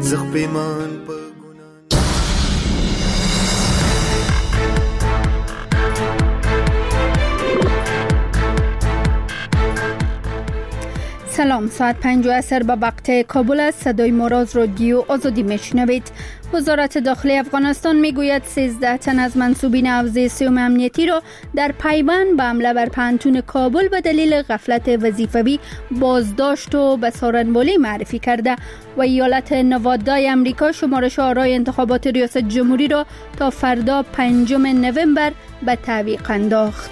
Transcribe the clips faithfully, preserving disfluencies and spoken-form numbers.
زخ پیمان پا سلام، ساعت پنج و عصر به وقت کابل است. صدای ما را از رادیو آزادی میشنوید. وزارت داخلی افغانستان میگوید سیزده تن از منصوبین حوزه سیوم امنیتی را در پیوند به حمله بر پانتون کابل به دلیل غفلت وظیفوی بازداشت و به سارنوالی معرفی کرده و ایالت نوادای امریکا شمارش آرای انتخابات ریاست جمهوری را تا فردا پنجم نوامبر به تعویق انداخت.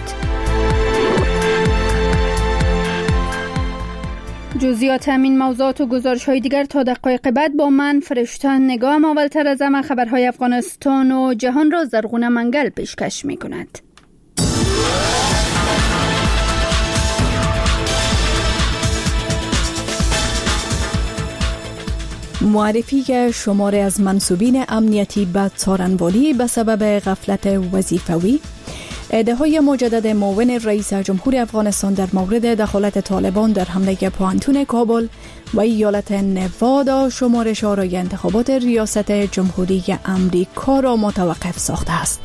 جزئیات همین موضوعات و گزارش‌های دیگر تا دقایق بعد با من فرشته نگاه. اولتر از همه خبرهای افغانستان و جهان را زرغونه منگل پیشکش می‌کند. معرفی شماره از منصوبین امنیتی به سارنوالی به سبب غفلت وظیفوی، ادعای مجدد معاون رئیس جمهور افغانستان در مورد دخالت طالبان در حمله پانتون کابل و ایالت نوادا شمارش آرای انتخابات ریاست جمهوری امریکا را متوقف ساخته است.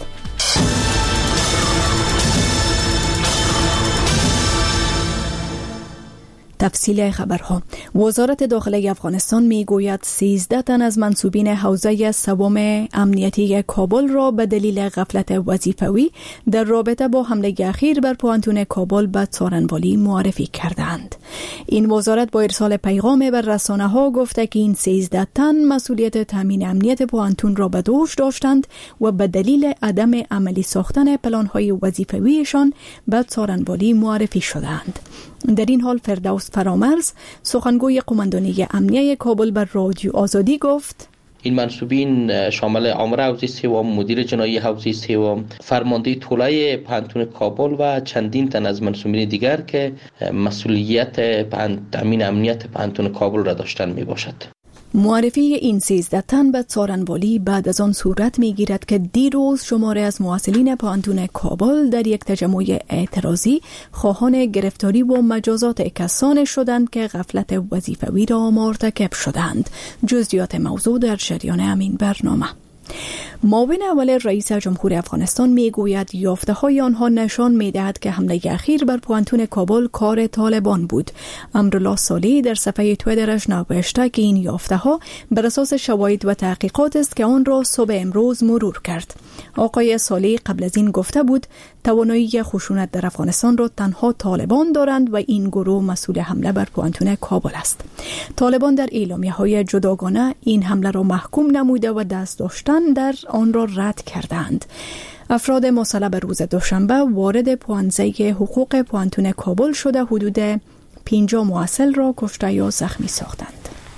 تفصیل خبرها. وزارت داخلی افغانستان میگوید سیزده تن از منصوبین حوزه سوم امنیتی کابل را به دلیل غفلت وظیفوی در رابطه با حمله اخیر بر پانتون کابل به سارنوالی معرفی کردند. این وزارت با ارسال پیغام بر رسانه ها گفته که این سیزده تن مسئولیت تامین امنیت پانتون را به دوش داشتند و به دلیل عدم عملی ساختن پلان های وظیفویشان به سارنوالی معرفی شدند. در این حال فردوس فرامرز سخنگوی قماندانی امنیه کابل بر رادیو آزادی گفت: این منصوبین شامل آمر حوزه سوم، مدیر جنایی حوزه سوم، فرمانده طلای پانتون کابل و چندین تن از منصوبین دیگر که مسئولیت تامین امنیت پانتون کابل را داشتن می باشد. معرفی این سیزده تن به سارنوالی بعد از آن صورت می گیرد که دیروز شماره از مواصلین پانتون کابل در یک تجمع اعتراضی خواهان گرفتاری و مجازات کسانی شدند که غفلت وظیفوی را مرتکب شدند. جزئیات موضوع در جریان همین برنامه. معاون اول رئیس جمهور افغانستان میگوید یافته های آنها نشان میدهد که حمله اخیر بر پانتون کابل کار طالبان بود. امرالله صالحی در صفحه توییترش نوشته که این یافته ها بر اساس شواهد و تحقیقات است که آن را صبح امروز مرور کرد. آقای صالحی قبل از این گفته بود توانایی خشونت در افغانستان را تنها طالبان دارند و این گروه مسئول حمله بر پانتون کابل است. طالبان در اعلامیه‌های جداگانه این حمله را محکوم نموده و دست داشتن در آن را رد کردند. افراد مسلح به روز دوشنبه وارد پوانزه حقوق پانتون کابل شده حدود پنجاه مواصل را کشته یا زخمی ساختند.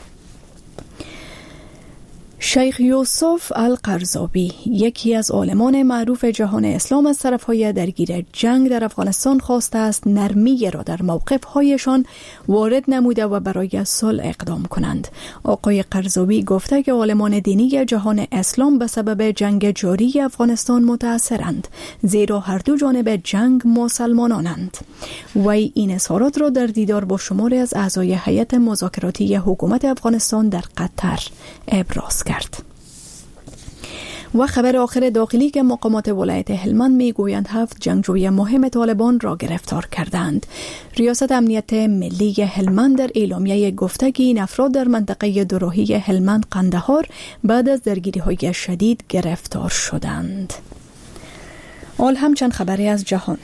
شیخ یوسف القرضاوی، یکی از عالمان معروف جهان اسلام، از طرفهای درگیر جنگ در افغانستان خواسته است نرمی را در موقف‌هایشان وارد نموده و برای صلح اقدام کنند. آقای قرضاوی گفته که عالمان دینی جهان اسلام به سبب جنگ جاری افغانستان متاثرند، زیرا هر دو جانب جنگ مسلمانانند. وی این اظهارات را در دیدار با شماری از اعضای هیئت مذاکراتی حکومت افغانستان در قطر ابراز کرد. و خبر آخر داخلی که مقامات ولایت هلمند میگویند هفت جنگجوی مهم طالبان را گرفتار کردند. ریاست امنیت ملی هلمند در اعلامیه گفته که این افراد در منطقه دوراهی هلمند قندهار بعد از درگیری‌های شدید گرفتار شدند. حال همچند خبری از جهان.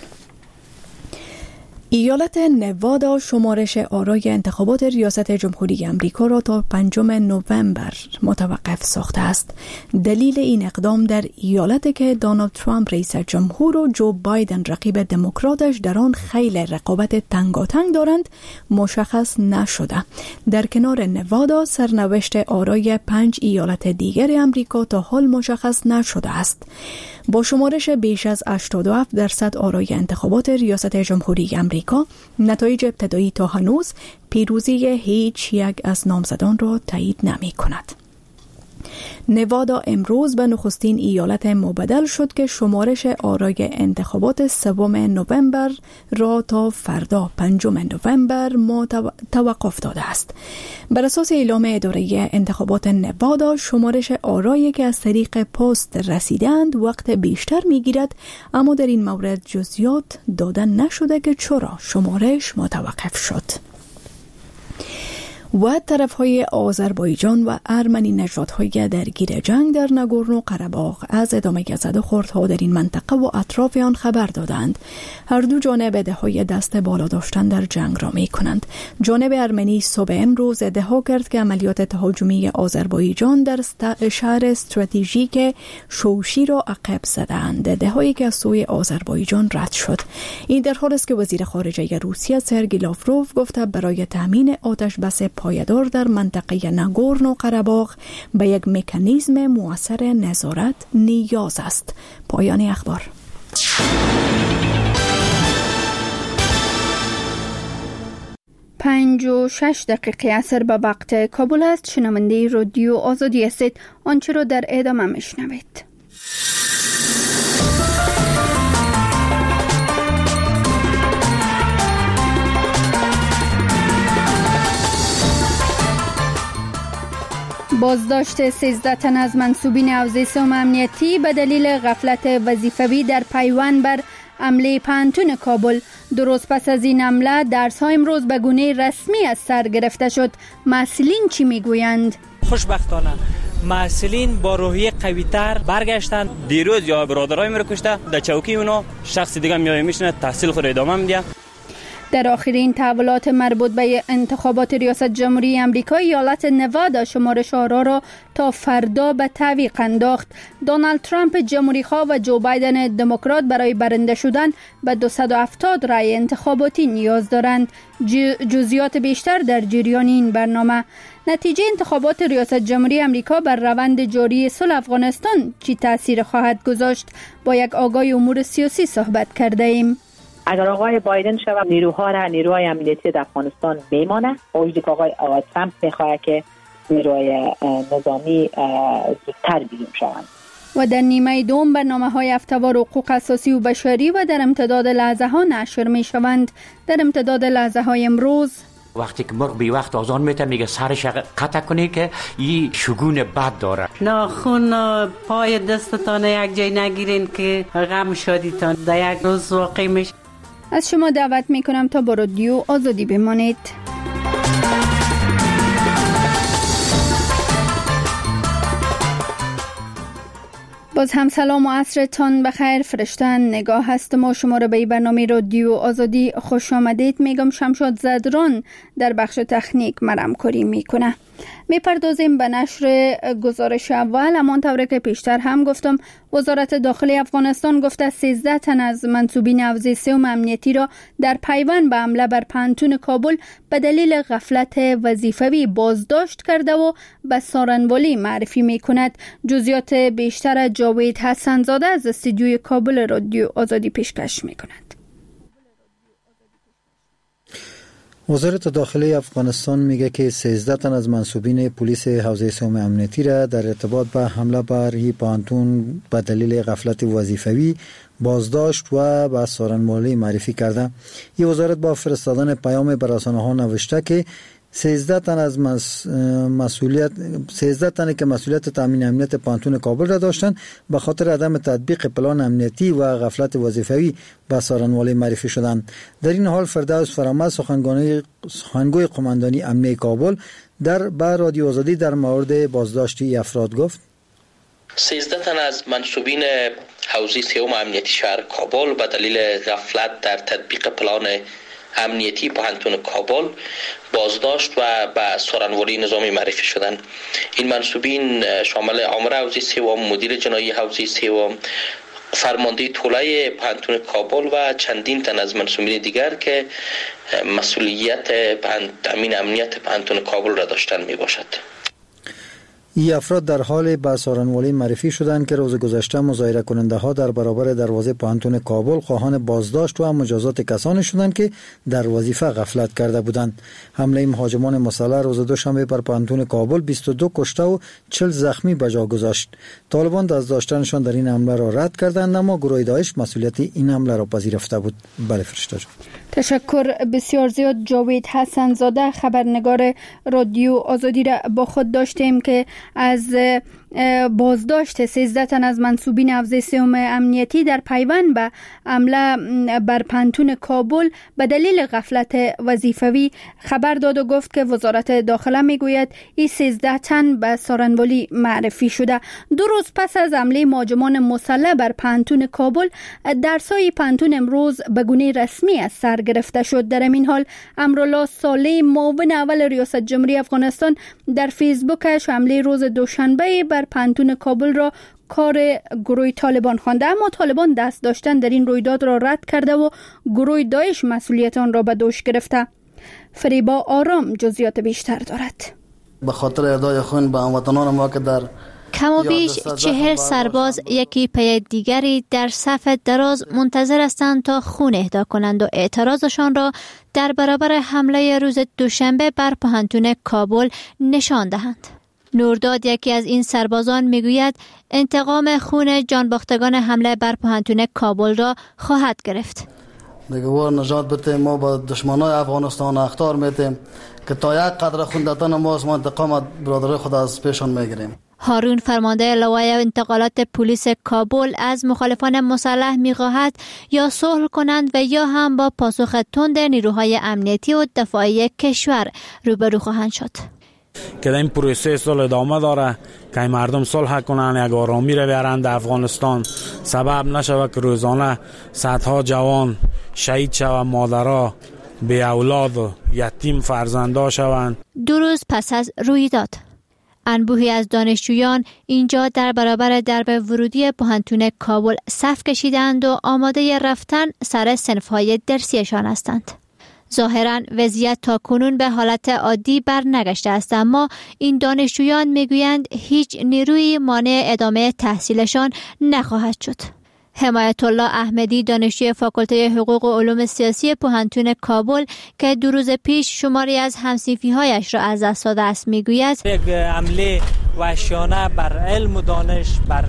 ایالت نوادا شمارش آرای انتخابات ریاست جمهوری امریکا را تا پنجم نوامبر متوقف ساخته است. دلیل این اقدام در ایالتی که دونالد ترامپ رئیس جمهور و جو بایدن رقیب دموکراتش در آن خیلی رقابت تنگاتنگ دارند مشخص نشده. در کنار نوادا سرنوشت آرای پنج ایالت دیگر امریکا تا حال مشخص نشده است. با شمارش بیش از هشتاد و هفت درصد آرای انتخابات ریاست جمهوری امریکا، نتایج ابتدایی تا هنوز پیروزی هیچ یک از نامزدان را تایید نمی کند. نوادا امروز به نخستین ایالت مبدل شد که شمارش آرای انتخابات سوم نوامبر را تا فردا پنجم نوامبر توقف داده است. بر اساس اعلام اداره انتخابات نوادا، شمارش آرایی که از طریق پست رسیدند وقت بیشتر میگیرد، اما در این مورد جزئیات داده نشده که چرا شمارش متوقف شد. و طرفهای آذربایجان و ارمنی نژادهای درگیر جنگ در ناگورنو قره‌باغ از ادامه زدوخوردها در این منطقه و اطراف آن خبر دادند. هر دو جانب ادعای دست بالا داشتن در جنگ را می کنند. جانب ارمنی صبح امروز ادعا کرد که عملیات تهاجمی آذربایجان در شهر استراتژیک شوشی را عقب زدند، ادعایی که از سوی آذربایجان رد شد. این در حالی است که وزیر خارجه روسیه سرگئی لاوروف گفته برای تامین آتش بس پایدار در منطقه ناگورنو قره‌باغ به یک مکانیزم مؤثر نظارت نیاز است. پایان اخبار. پنج و شش دقیقه عصر به وقت کابل است. شنونده رادیو آزادی هستید. آنچه را در ادامه میشنوید. بازداشت سیزده تن از منصوبین حوزه سوم امنیتی به دلیل غفلت وظیفوی در پیوند بر حمله پانتون کابل. درست پس از این حمله درس‌ها امروز به گونه رسمی از سر گرفته شد. مسئولین چی میگویند؟ خوشبختانه مسئولین با روحیه قوی‌تر برگشتن. دیروز یا برادرای مرا کشته در چوکی اونا شخص دیگه میاد میشینه تحصیل خود ادامه میده. در آخرین تحولات مربوط به انتخابات ریاست جمهوری آمریکا، ایالت نوادا شمارش آرا را تا فردا به تعویق انداخت. دونالد ترامپ جمهوری‌خواه و جو بایدن دموکرات برای برنده شدن به دویست و هفتاد رای انتخاباتی نیاز دارند. جزئیات بیشتر در جریان این برنامه. نتیجه انتخابات ریاست جمهوری آمریکا بر روند جاری صلح افغانستان چی تاثیر خواهد گذاشت؟ با یک آگاه امور سیاسی صحبت کرده ایم. اگر آقای بایدن شود نیروها را نیروهای امنیتی در افغانستان میمانه، اوجی که آقای آقای ترامپ میخواد که نیروهای نظامی زودتر بیرون شوند. و در نیمه دوم برنامه‌های هفته‌وار حقوق اساسی و بشری و در امتداد لحظه ها نشر می شوند. در امتداد لحظه های امروز، وقتی که مرغ بی وقت آزان میته میگه سرش قطع کنی که این شگون بد داره. ناخون پای دستتان یک جای نگیرین که غم شادیتان در یک روز واقع میشه. از شما دعوت میکنم تا با رادیو آزادی بمانید. باز هم سلام و عصرتان بخیر. فرشتن نگاه هستم و شما را به برنامه رادیو آزادی خوش آمدید میگم. شمشاد زدران در بخش تکنیک مرم کاری میکنه. میپردازیم به نشر گزارش اول. امان طوری که پیشتر هم گفتم، وزارت داخلی افغانستان گفته سیزده تن از منصوبین حوزه سوم امنیتی را در پیوند به حمله بر پانتون کابل به دلیل غفلت وظیفوی بازداشت کرده و به سارنوالی معرفی میکند. جزئیات بیشتر جاوید حسن زاده از استودیوی کابل رادیو آزادی پیشکش میکند. وزارت داخلی افغانستان میگه که سیزده تن از منصوبین پلیس حوزه سوم امنیتی را در ارتباط به حمله بر این پانتون به دلیل غفلت وظیفوی بازداشت و به سارنوالی معرفی کرده. این وزارت با فرستادن پیام به رسانه‌ها نوشته که سیزده تن از مسئولیت سیزده تنی که مسئولیت تامین امنیت پانتون کابل را داشتند به خاطر عدم تطبیق پلان امنیتی و غفلت وظیفوی به سارنوالی معرفی شدند. در این حال فردوس فرامد سخنگوی سخنگوی قماندانی امنیه کابل در با رادیو آزادی در مورد بازداشتی افراد گفت: سیزده تن از منصوبین حوزه سوم امنیتی شهر کابل به دلیل غفلت در تطبیق پلان امنیتی پانتون کابل بازداشت و به سارنوالی نظامی معرفی شدند. این منصوبین شامل آمر حوزه سوم، مدیر جنایی حوزه سوم، فرمانده طوله پانتون کابل و چندین تن از منصوبین دیگر که مسئولیت تامین امنیت پانتون کابل را داشتن می باشد. این افراد در حال به سارنوالی معرفی شدند که روز گذشته مظاهره کننده ها در برابر دروازه پانتون کابل خواهان بازداشت و مجازات کسانی شدند که در وظیفه غفلت کرده بودند. حمله مهاجمان مسلح روز دوشنبه بر پانتون کابل بیست و دو کشته و چهل زخمی به جا گذاشت. طالبان دست داشتنشان در این حمله را رد کردند، اما گروه داعش مسئولیت این حمله را پذیرفته بود. بله فرشته جان. تشکر بسیار زیاد. جاوید حسن زاده خبرنگار رادیو آزادی را با خود داشتیم که از بازداشت سیزده تن از منصوبین حوزه سوم امنیتی در پیوند به حمله بر پانتون کابل به دلیل غفلت وظیفوی خبر داد و گفت که وزارت داخله میگوید این سیزده تن به سارنوالی معرفی شده. دو روز پس از حمله مهاجمان مسلح بر پانتون کابل، درسای پانتون امروز به گونه رسمی از سر گرفته شد. در این حال امرالله صالح معاون اول ریاست جمهوری افغانستان در فیسبوکش حمله روز دوشنبه بر پانتون کابل را کار گروه طالبان خوانده، اما طالبان دست داشتن در این رویداد را رد کرده و گروه داعش مسئولیت آن را به دوش گرفته. فریبا آرام جزئیات بیشتر دارد. به خاطر ادای خون به هموطنان ما که در کم و بیش چهل سرباز یکی پی دیگری در صف دراز منتظر هستند تا خون اهدا کنند و اعتراضشان را در برابر حمله روز دوشنبه بر پانتون کابل نشان دهند. نورداد یکی از این سربازان میگوید انتقام خون جانباختگان حمله بر پانتون کابل را خواهد گرفت. دیگه وار نجات بده، ما با دشمنای افغانستان اخطار میتیم که تا یک قدر خون دادن ما از انتقام برادر خود از پیشان میگیریم. هارون فرمانده لوای انتقالات پلیس کابل از مخالفان مسلح می‌خواهد یا صلح کنند و یا هم با پاسخ تند نیروهای امنیتی و دفاعی کشور روبرو خواهند شد. که این پروسه صلح ادامه داره که مردم صلح کنند، یک آرامی را بیارند در افغانستان، سبب نشود که روزانه صدها جوان شهید شوند، مادرها بی اولاد و یتیم فرزندا شوند. دو روز پس از رویداد انبوهی از دانشجویان اینجا در برابر درب ورودی پانتون کابل صف کشیدند و آماده رفتن سر صنف‌های درسیشان هستند. ظاهراً وضعیت تا کنون به حالت عادی بر نگشته است، اما این دانشجویان میگویند هیچ نیروی مانع ادامه تحصیلشان نخواهد شد. حمایت الله احمدی دانشجوی فاکولته حقوق و علوم سیاسی پانتون کابل که دو روز پیش شماری از همصنفی‌هایش را از دست داده است میگوید یک حمله وحشیانه بر علم و دانش، بر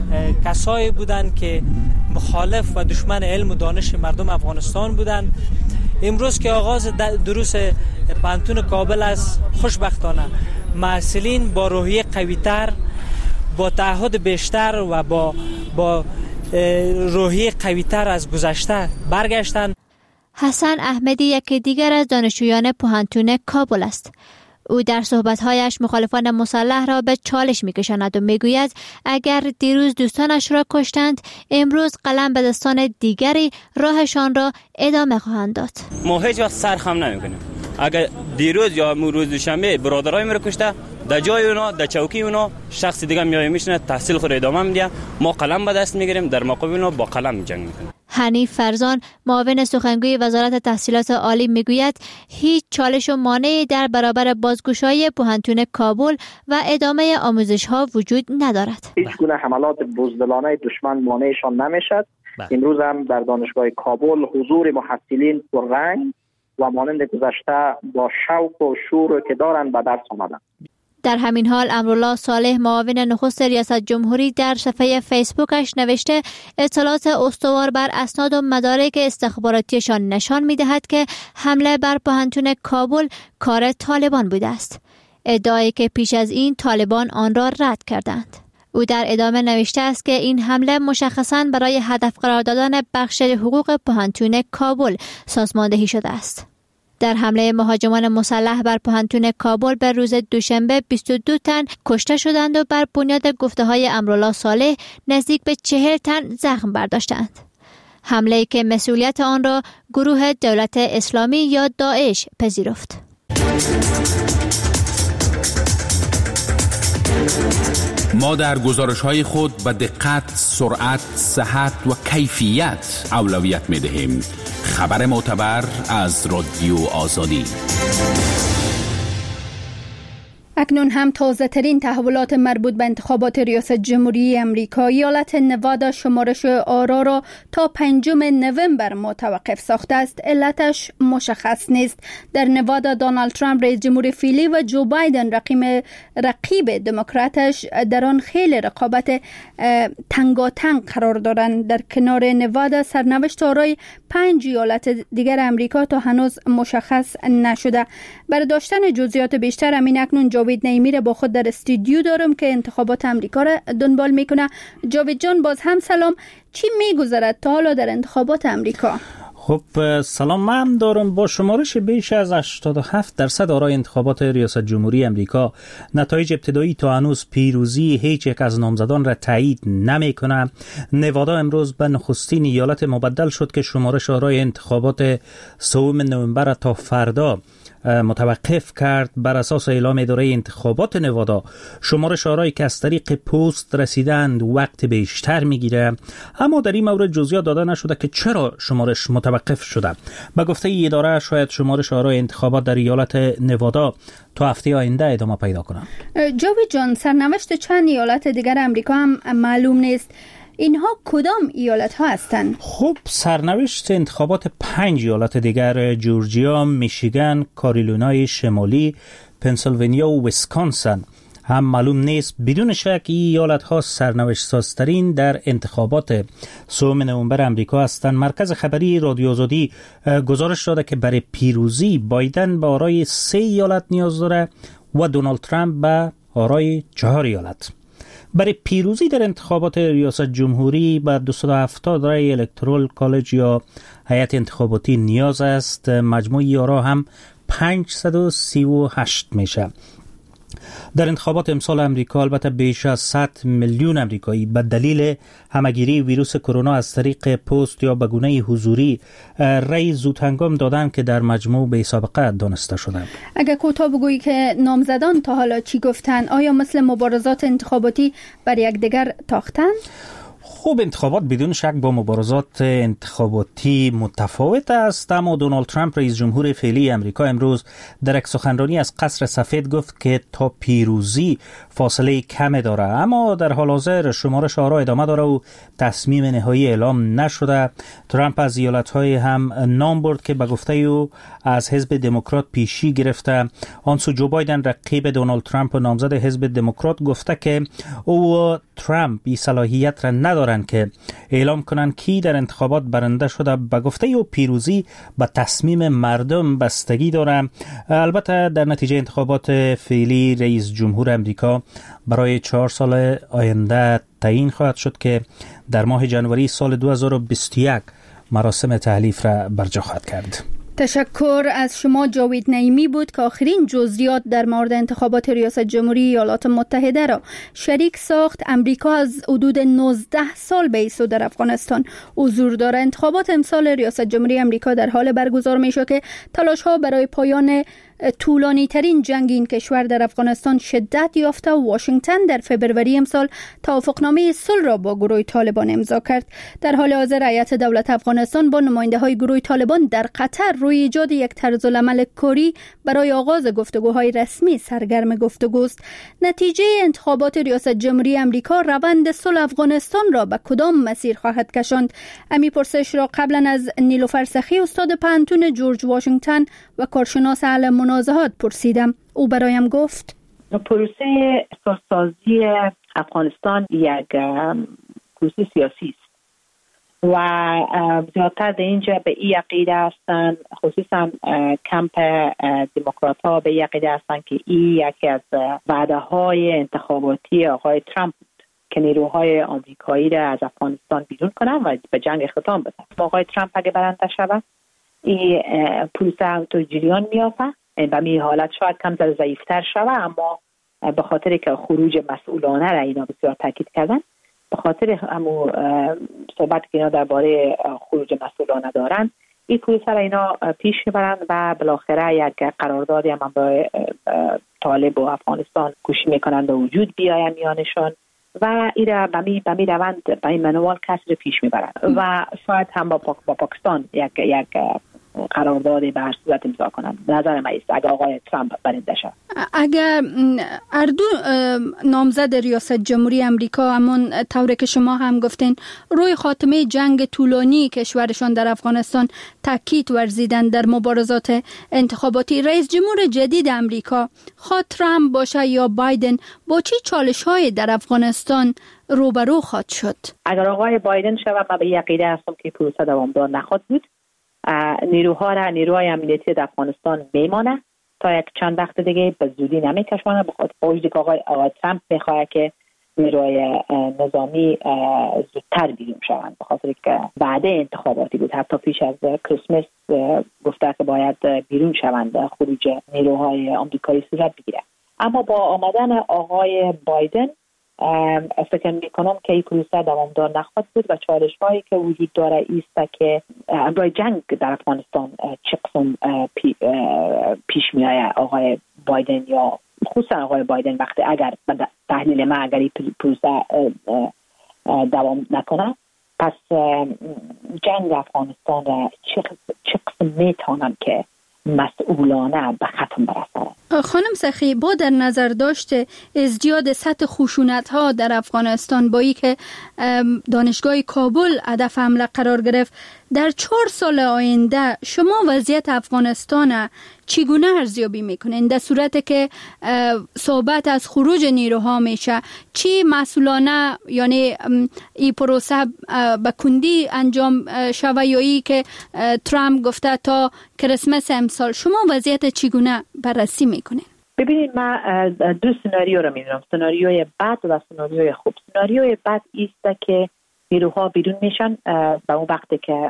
کسایی بودند که مخالف و دشمن علم و دانش مردم افغانستان بودند. امروز که آغاز دروس پانتون کابل است، خوشبختانه محصلین با روحیه قوی‌تر، با تعهد بیشتر و با با روحیه قوی‌تر از گذشته برگشتند. حسن احمدی یکی دیگر از دانشجویان پانتون کابل است. او در صحبت‌هایش مخالفان مسلح را به چالش می‌کشاند و می‌گوید اگر دیروز دوستانش را کشتند، امروز قلم به دستان دیگری راهشان را ادامه خواهند داد. ما هیچ وقت سرخم نمی‌کنیم. اگر دیروز یا روز دوشنبه برادرای ما را کشته، در جای اونا، در چوکی اونا شخص دیگه میاد میشینه تحصیل خود ادامه میده، ما قلم به دست میگیریم، در مقابل اونا با قلم جنگ میکنیم. حنیف فرزان معاون سخنگوی وزارت تحصیلات عالی میگوید هیچ چالش و مانعی در برابر بازگشایی پانتون کابل و ادامه آموزش ها وجود ندارد. هیچ گونه حملات بزدلانه دشمن مانعشان نمیشد. امروز هم در دانشگاه کابل حضور محصلین پررنگ و مانند گذشته با شوق و شور که دارند به درس آمدند. در همین حال امرالله صالح معاون نخست ریاست جمهوری در صفحه فیسبوکش نوشته اطلاعات استوار بر اسناد و مدارک استخباراتیشان نشان می‌دهد که حمله بر پانتون کابل کار طالبان بوده است. ادعایی که پیش از این طالبان آن را رد کردند. او در ادامه نوشته است که این حمله مشخصاً برای هدف قرار دادن بخش حقوق پانتون کابل سازماندهی شده است. در حمله مهاجمان مسلح بر پانتون کابل به روز دوشنبه بیست و دو تن کشته شدند و بر بنیاد گفته‌های امرالله صالح نزدیک به چهل تن زخم برداشتند. حمله‌ای که مسئولیت آن را گروه دولت اسلامی یا داعش پذیرفت. ما در گزارش‌های خود به دقت، سرعت، صحت و کیفیت اولویت می‌دهیم. خبر معتبر از رادیو آزادی. اکنون هم تازه ترین تحولات مربوط به انتخابات ریاست جمهوری امریکا. ایالت نوادا شمارش آرا را تا پنجم نوامبر متوقف ساخته است. علتش مشخص نیست. در نوادا دونالد ترامپ رئیس جمهور فعلی و جو بایدن رقیب رقیب دموکراتش در آن خیلی رقابت تنگاتنگ قرار دارند. در کنار نوادا سرنوشت آرای پنج ایالت دیگر امریکا تا هنوز مشخص نشده. برای داشتن جزئیات بیشتر امین اکنون جاوید نعیمی را با خود در استودیو دارم که انتخابات امریکا را دنبال میکنه. جاوید جان، باز هم سلام. چی میگذرد تا حالا در انتخابات امریکا؟ خب سلام، من دارم. با شمارش بیش از هشتاد و هفت درصد آرای انتخابات ریاست جمهوری امریکا، نتایج ابتدایی تا هنوز پیروزی هیچ یک از نامزدان را تایید نمیکنه. نوادا امروز به نخستین ایالت مبدل شد که شمارش آرای انتخابات سوم نوامبر تا فردا متوقف کرد. بر اساس اعلام اداره انتخابات نوادا، شمارش آرایی که از طریق پست رسیدند وقت بیشتر میگیره، اما در این مورد جزئیات داده نشده که چرا شمارش متوقف شده. به گفته ای اداره شاید شمارش آرای انتخابات در ایالت نوادا تا هفته آینده ادامه پیدا کنه. جاوید جان، سرنوشت چند ایالت دیگر امریکا هم معلوم نیست. اینها کدام ایالت ها هستند؟ خب سرنوشت انتخابات پنج ایالت دیگر، جورجیا، میشیگان، کارولینای شمالی، پنسیلوانیا و ویسکانسن هم معلوم نیست. بدون شک این ایالت ها سرنوشت سازترین در انتخابات سوم نوامبر امریکا هستند. مرکز خبری رادیو آزادی گزارش داده که برای پیروزی بایدن به آرای سه ایالت نیاز داره و دونالد ترامپ به آرای چهار ایالت. برای پیروزی در انتخابات ریاست جمهوری به دویست و هفتاد رای الکترال کالج یا هیئت انتخاباتی نیاز است. مجموع آرا هم پانصد و سی و هشت میشه. در انتخابات امسال امریکا البته بیش از صد میلیون امریکایی به دلیل همگیری ویروس کرونا از طریق پست یا به گونه حضوری رأی زود هنگام دادن که در مجموع به سابقه دانسته شدند. اگر کوتاه بگویی که نامزدان تا حالا چی گفتن؟ آیا مثل مبارزات انتخاباتی بر یکدیگر تاختن؟ خوب، انتخابات بدون شک با مبارزات انتخاباتی متفاوت است، اما دونالد ترامپ رئیس جمهور فعلی امریکا امروز در یک سخنرانی از قصر سفید گفت که تا پیروزی فاصله کم داره، اما در حال حاضر شمارش آرا ادامه داره و تصمیم نهایی اعلام نشده. ترامپ از ایالت‌های هم نام برد که به گفته او از حزب دموکرات پیشی گرفته. آنسو جو بایدن رقیب دونالد ترامپ و نامزد حزب دموکرات گفته که او و ترامپ این صلاحیت را ندارند که اعلام کنند کی در انتخابات برنده شده. به گفته او پیروزی به تصمیم مردم بستگی داره. البته در نتیجه انتخابات فعلی رئیس جمهور امریکا برای چهار سال آینده تعیین خواهد شد که در ماه جنوری سال دو هزار و بیست و یک مراسم تحلیف را برجا خواهد کرد. تشکر از شما. جاوید نعیمی بود که آخرین جزئیات در مورد انتخابات ریاست جمهوری ایالات متحده را شریک ساخت. امریکا از حدود نوزده سال به ایسو در افغانستان حضور دارد. انتخابات امسال ریاست جمهوری امریکا در حال برگزار می شود که تلاش ها برای پایان طولانی ترین جنگ این کشور در افغانستان شدت یافته و واشنگتن در فبروری امسال توافقنامه صلح را با گروه طالبان امضا کرد. در حال حاضر هیئت دولت افغانستان با نماینده های گروه طالبان در قطر روی ایجاد یک طرز العمل کاری برای آغاز گفتگوهای رسمی سرگرم گفتگوست. نتیجه انتخابات ریاست جمهوری امریکا روند صلح افغانستان را به کدام مسیر خواهد کشاند؟ امی پرسش را قبلا از نیلوفر سخی استاد پانتون جورج واشنگتن و کارشناس اهل منازعات پرسیدم. او برایم گفت پروسه صلح‌سازی افغانستان یک پروسه سیاسی است و زیادتر در اینجا به این عقیده هستند، خصوصا کمپ دموکرات ها به این عقیده هستند که این یکی از وعده های انتخاباتی آقای ترامپ بود که نیروهای آمریکایی را از افغانستان بیرون کنن و به جنگ اختتام بدن. آقای ترامپ اگه برنده شود این پروسه همونطور جریان میافته. به می حالت شاید کم ذره ضعیفتر شود، اما به خاطر که خروج مسئولانه را اینا بسیار تاکید کردن، به خاطر همون صحبت که اینا درباره خروج مسئولانه دارن، این پروسه را اینا پیش میبرند و بالاخره یک قراردادی هم برای طالب و افغانستان کوشش میکنند به وجود بیاید میانشان و این را به می به می روند به این منوال کسی رو پیش میبرند و شاید هم با, پاک با پاکستان یک یک قرارداد به هر صورت امضا کنند. نظر من است اگر آقای ترامپ برنده شود. اگر اردو نامزد ریاست جمهوری امریکا همون طوری که شما هم گفتین روی خاتمه جنگ طولانی کشورشان در افغانستان تاکید ورزیدن در مبارزات انتخاباتی، رئیس جمهور جدید امریکا خواه ترامپ باشه یا بایدن با چه چالش‌های در افغانستان روبرو خواهد شد؟ اگر آقای بایدن شود من به عقیده هستم که پروسه دوامدار نخواهد بود. نیروها را نیروهای امنیتی در افغانستان میمانه تا یک چند وقت دیگه به زودی نمیکشونه، بخاطر وجودی که آقای ترامپ میخواد که نیروهای نظامی زودتر بیرون شوند، بخاطر که بعد انتخاباتی بود، حتی پیش از کریسمس گفته که باید بیرون شوند، خروج نیروهای آمریکایی صورت بگیره. اما با آمدن آقای بایدن فکر میکنم که این پروسه دوامدار نخواهد بود و چالش هایی که وجود داره ایست که برای جنگ در افغانستان چه قسم پی پیش میآید آقای بایدن یا خصوصا آقای بایدن وقتی اگر تحلیل ما اگر این پروسه دوام نکنه، پس جنگ افغانستان را چه قسم میتونم که مسئولانه به ختم برسانه. خانم سخی، با در نظر داشته ازدیاد سطح خشونت ها در افغانستان با ای که دانشگاه کابل هدف حمله قرار گرفت، در چهار سال آینده شما وضعیت افغانستان چگونه ارزیابی میکنین؟ در صورتی که صحبت از خروج نیروها میشه، چی مسئولانه یعنی این پروسه به کندی انجام شوه یا ای که ترامپ گفته تا کریسمس امسال، شما وضعیت چگونه بررسی میکنین؟ ببینید من دو سناریو رو میدونم، سناریوی بد و سناریوی خوب. سناریوی بد ایست که نیروها بیرون میشن به اون وقتی که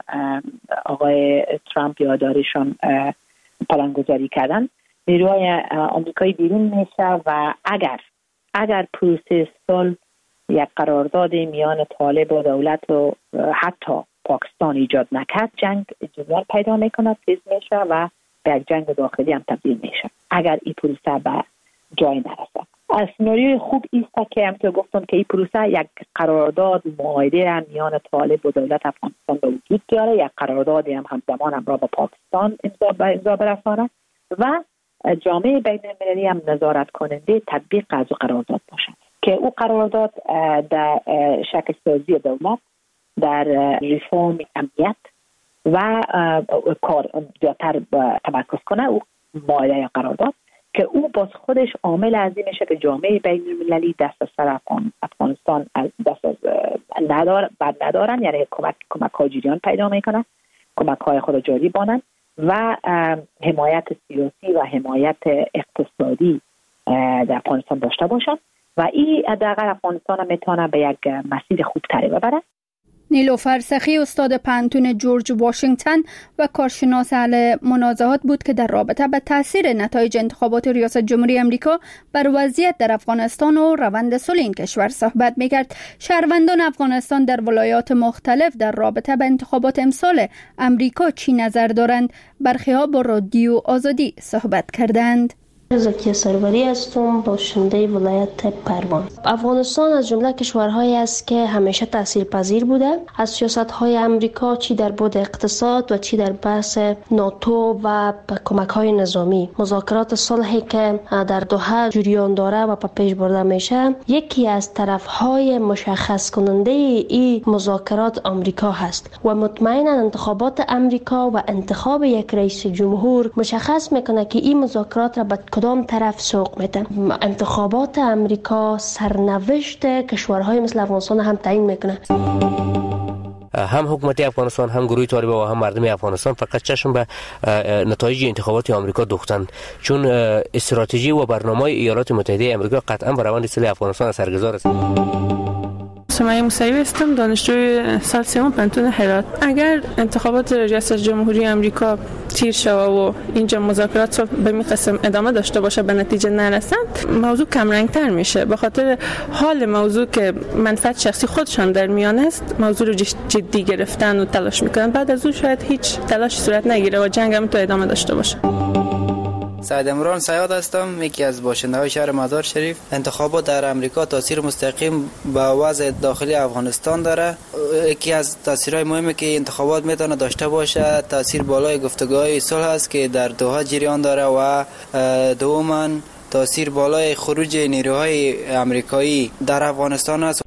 آقای ترامپ یادداریشان پلانگذاری کردن، نیروهای آمریکایی بیرون میشه و اگر اگر پروسه صلح یک قرارداد میان طالب و دولت و حتی پاکستان ایجاد نکرد، جنگ جدول پیدا میکنه، تیز میشه و به یک جنگ داخلی هم تبدیل میشه اگر این پروسه به جای نرسه. سناریوی خوب ایست که همونطور گفتم که این پروسه یک قرارداد معاهده میان طالب و دولت افغانستان به وجود بیاره، یک قراردادی هم همزمان هم را به پاکستان امضا به امضا برسانه و جامعه بین المللی هم نظارت کننده تطبیق از قرارداد باشه که او قرارداد در شکل سازی دولت، در ریفرم امنیت و کار زیادتر تمرکز کنه. او معاهده یا قرارداد که او باز خودش عامل ازی میشه که جامعه بین المللی دست از سر افغانستان دست از ندار بر ندارن، یعنی کمک کمک های جریان پیدا میکنن، کمک های خود جاری بانن و حمایت سیاسی و حمایت اقتصادی در افغانستان داشته باشن و این حداقل افغانستان هم میتونه به یک مسیر خوبتری ببره. نیلوفر سخی استاد پانتون جورج واشنگتن و کارشناس اهل منازعات بود که در رابطه به تاثیر نتایج انتخابات ریاست جمهوری امریکا بر وضعیت در افغانستان و روند صلح این کشور صحبت می‌کرد. شهروندان افغانستان در ولایات مختلف در رابطه به انتخابات امسال امریکا چی نظر دارند؟ برخی‌ها با رادیو آزادی صحبت کردند. زکی سروری هستم، باشنده ولایت پروان. افغانستان از جمله کشورهایی است که همیشه تاثیرپذیر بوده از سیاست‌های امریکا، چی در بعد اقتصاد و چی در بحث ناتو و کمک‌های نظامی. مذاکرات صلحی که در دوحه جریان داره و به پیش برده میشه، یکی از طرف‌های مشخص کننده این مذاکرات آمریکا هست و مطمئنا انتخابات امریکا و انتخاب یک رئیس جمهور مشخص میکنه که این مذاکرات را به کدام طرف سوق میده. انتخابات امریکا سرنوشت کشورهای مثل افغانستان هم تعیین میکنه. هم حکومت افغانستان، هم گروه طالبان و هم مردم افغانستان فقط چشم به نتایج انتخابات آمریکا دوختند، چون استراتژی و برنامه ایالات متحده آمریکا قطعا بر روند صلح افغانستان اثرگذار است. سمیه موسوی هستم، دانشجوی سال سوم پانتون هرات. اگر انتخابات ریاست جمهوری آمریکا تیر شود و اینجا مذاکرات رو به این قسم ادامه داشته باشه به نتیجه نرسند، موضوع کم رنگ تر میشه، به خاطر حال موضوع که منفعت شخصی خودشان در میان است موضوع رو جدی گرفتن و تلاش میکنن، بعد از اون شاید هیچ تلاش صورت نگیره و جنگ هم تو ادامه داشته باشه. سعید عمران سیاد هستم، یکی از باشنده‌های شهر مزار شریف. انتخابات در امریکا تاثیر مستقیم به وضع داخلی افغانستان داره. یکی از تاثیرهای مهمی که انتخابات میتونه داشته باشه تاثیر بالای گفتگوهای صلح است که در دوحه جریان داره و دوما تاثیر بالای خروج نیروهای امریکایی در افغانستان است.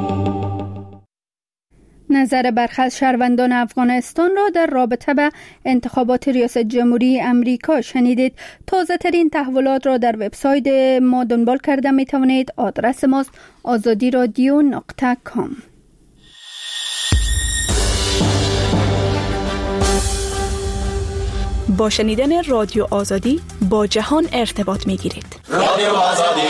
نظر برخی از شهروندان افغانستان را در رابطه به انتخابات ریاست جمهوری امریکا شنیدید. تازه ترین تحولات را در وبسایت ما دنبال کرده می توانید. آدرس ماست آزادی رادیو نقطه کام. با شنیدن رادیو آزادی با جهان ارتباط می گیرید. رادیو آزادی.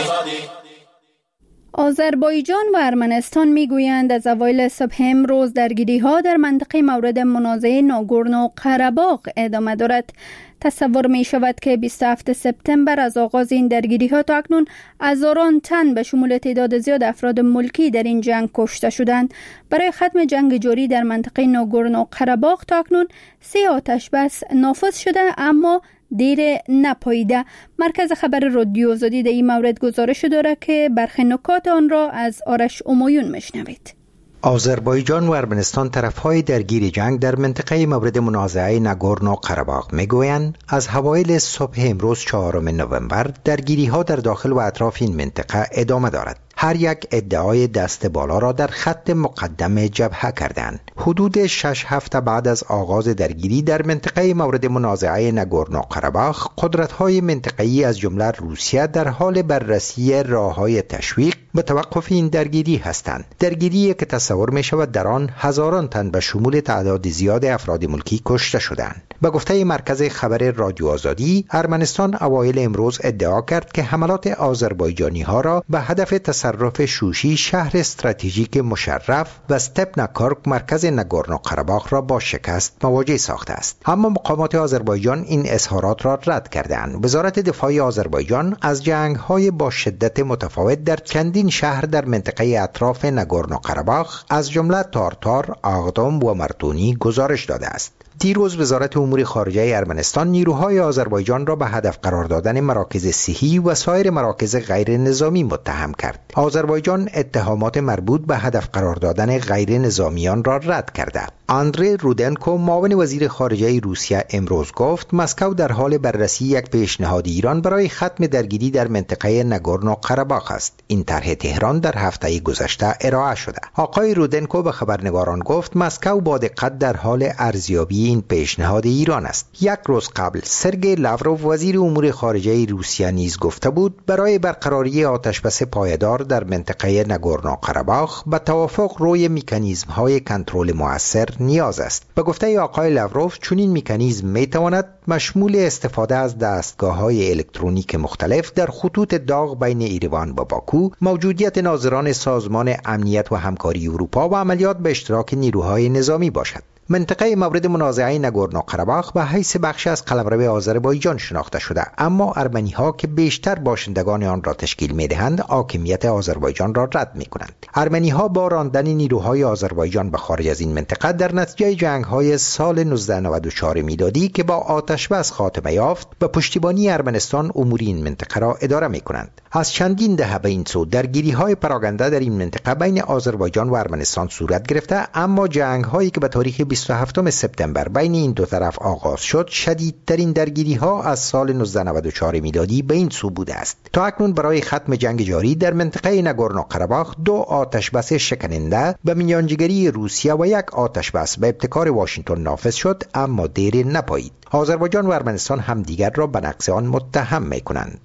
آذربایجان و ارمنستان میگویند از اوایل صبح امروز درگیری‌ها در منطقه مورد منازعه ناگورنو قره‌باغ ادامه دارد. تصور می شود که بیست و هفتم سپتامبر از آغاز این درگیری‌ها تا اکنون هزاران تن به شمول تعداد زیاد افراد ملکی در این جنگ کشته شدند. برای ختم جنگ جاری در منطقه ناگورنو قره‌باغ تا اکنون سه آتش بس نافذ شده اما دیر نپاییده. مرکز خبر رادیو آزادی در این مورد گزارش دارد که برخی نکات آن را از آرش امایون میشنوید. آذربایجان و ارمنستان طرفهای درگیر جنگ در منطقه مورد منازعه ناگورنو قره‌باغ میگویند از اوایل صبح امروز چهارم نوامبر درگیری‌ها در داخل و اطراف این منطقه ادامه دارد. هر یک ادعای دست بالا را در خط مقدم جبهه کردند. حدود شش هفته بعد از آغاز درگیری در منطقه مورد منازعه ناگورنو قره‌باغ، قدرت‌های منطقه‌ای از جمله روسیه در حال بررسی راه‌های تشویق به توقف این درگیری هستند. درگیری که تصور می‌شود در آن هزاران تن به شمول تعداد زیاد افراد ملکی کشته شدند. به گفته مرکز خبر رادیو آزادی، ارمنستان اوایل امروز ادعا کرد که حملات آذربایجانی‌ها را به هدف تصرف شوشی، شهر استراتژیک مشرف و استپناکارک مرکز ناگورنو قره‌باغ را با شکست مواجه ساخته است. اما مقامات آذربایجان این اظهارات را رد کردند. وزارت دفاع آذربایجان از جنگ‌های با شدت متفاوت در چندین شهر در منطقه اطراف ناگورنو قره‌باغ از جمله تارتار، آغدام و مرتونی گزارش داده است. دیروز وزارت امور خارجه ارمنستان نیروهای آذربایجان را به هدف قرار دادن مراکز صحی و سایر مراکز غیر نظامی متهم کرد. آذربایجان اتهامات مربوط به هدف قرار دادن غیر نظامیان را رد کرده. آندری رودنکو معاون وزیر خارجه روسیه امروز گفت مسکو در حال بررسی یک پیشنهاد ایران برای ختم درگیری در منطقه ناگورنو قره‌باغ است. این طرح تهران در هفته گذشته ارائه شده. آقای رودنکو به خبرنگاران گفت مسکو با دقت در حال ارزیابی این پیشنهاد ایران است. یک روز قبل سرگئی لاوروف وزیر امور خارجه روسیه نیز گفته بود برای برقراری آتشبس پایدار در منطقه ناگورنو قره‌باغ به توافق روی مکانیزم‌های کنترل مؤثر نیاز است. به گفته آقای لاوروف چنین مکانیزم میتواند مشمول استفاده از دستگاه‌های الکترونیک مختلف در خطوط داغ بین ایروان و باکو، موجودیت ناظران سازمان امنیت و همکاری اروپا و عملیات به اشتراک نیروهای نظامی باشد. منطقه مورد منازعه ناگورنو قره‌باغ به حیث بخش از قلمرو آذربایجان شناخته شده، اما ارمنی‌ها که بیشتر باشندگان آن را تشکیل می‌دهند حاکمیت آذربایجان را رد می‌کنند. ارمنی‌ها با راندن نیروهای آذربایجان به خارج از این منطقه در نتیجه جنگ‌های سال نوزده نود و چهار میلادی که با آتش‌بس خاتمه یافت، به پشتیبانی ارمنستان امور این منطقه را اداره می‌کنند. از چندین دهه به این سو درگیری‌های پراکنده در این منطقه بین آذربایجان و ارمنستان صورت گرفته، اما جنگ‌هایی که به تاریخ بیست و هفتم سپتامبر بین این دو طرف آغاز شد، شدیدترین درگیری‌ها از سال نوزده نود و چهار میلادی به این سو بوده است. تا اکنون برای ختم جنگ جاری در منطقه ناگورنو قره‌باغ دو آتشبس شکننده به میانجیگری روسیه و یک آتشبس به ابتکار واشنگتن نافذ شد، اما دیر نپایید. آذربایجان و ارمنستان همدیگر را به نقض آن متهم می‌کنند.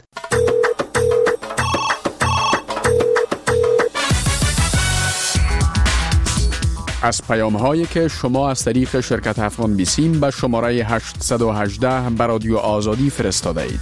از پیام‌هایی که شما از طریق شرکت افغان بیسیم به شماره هشت یک هشت به رادیو آزادی فرستاده اید.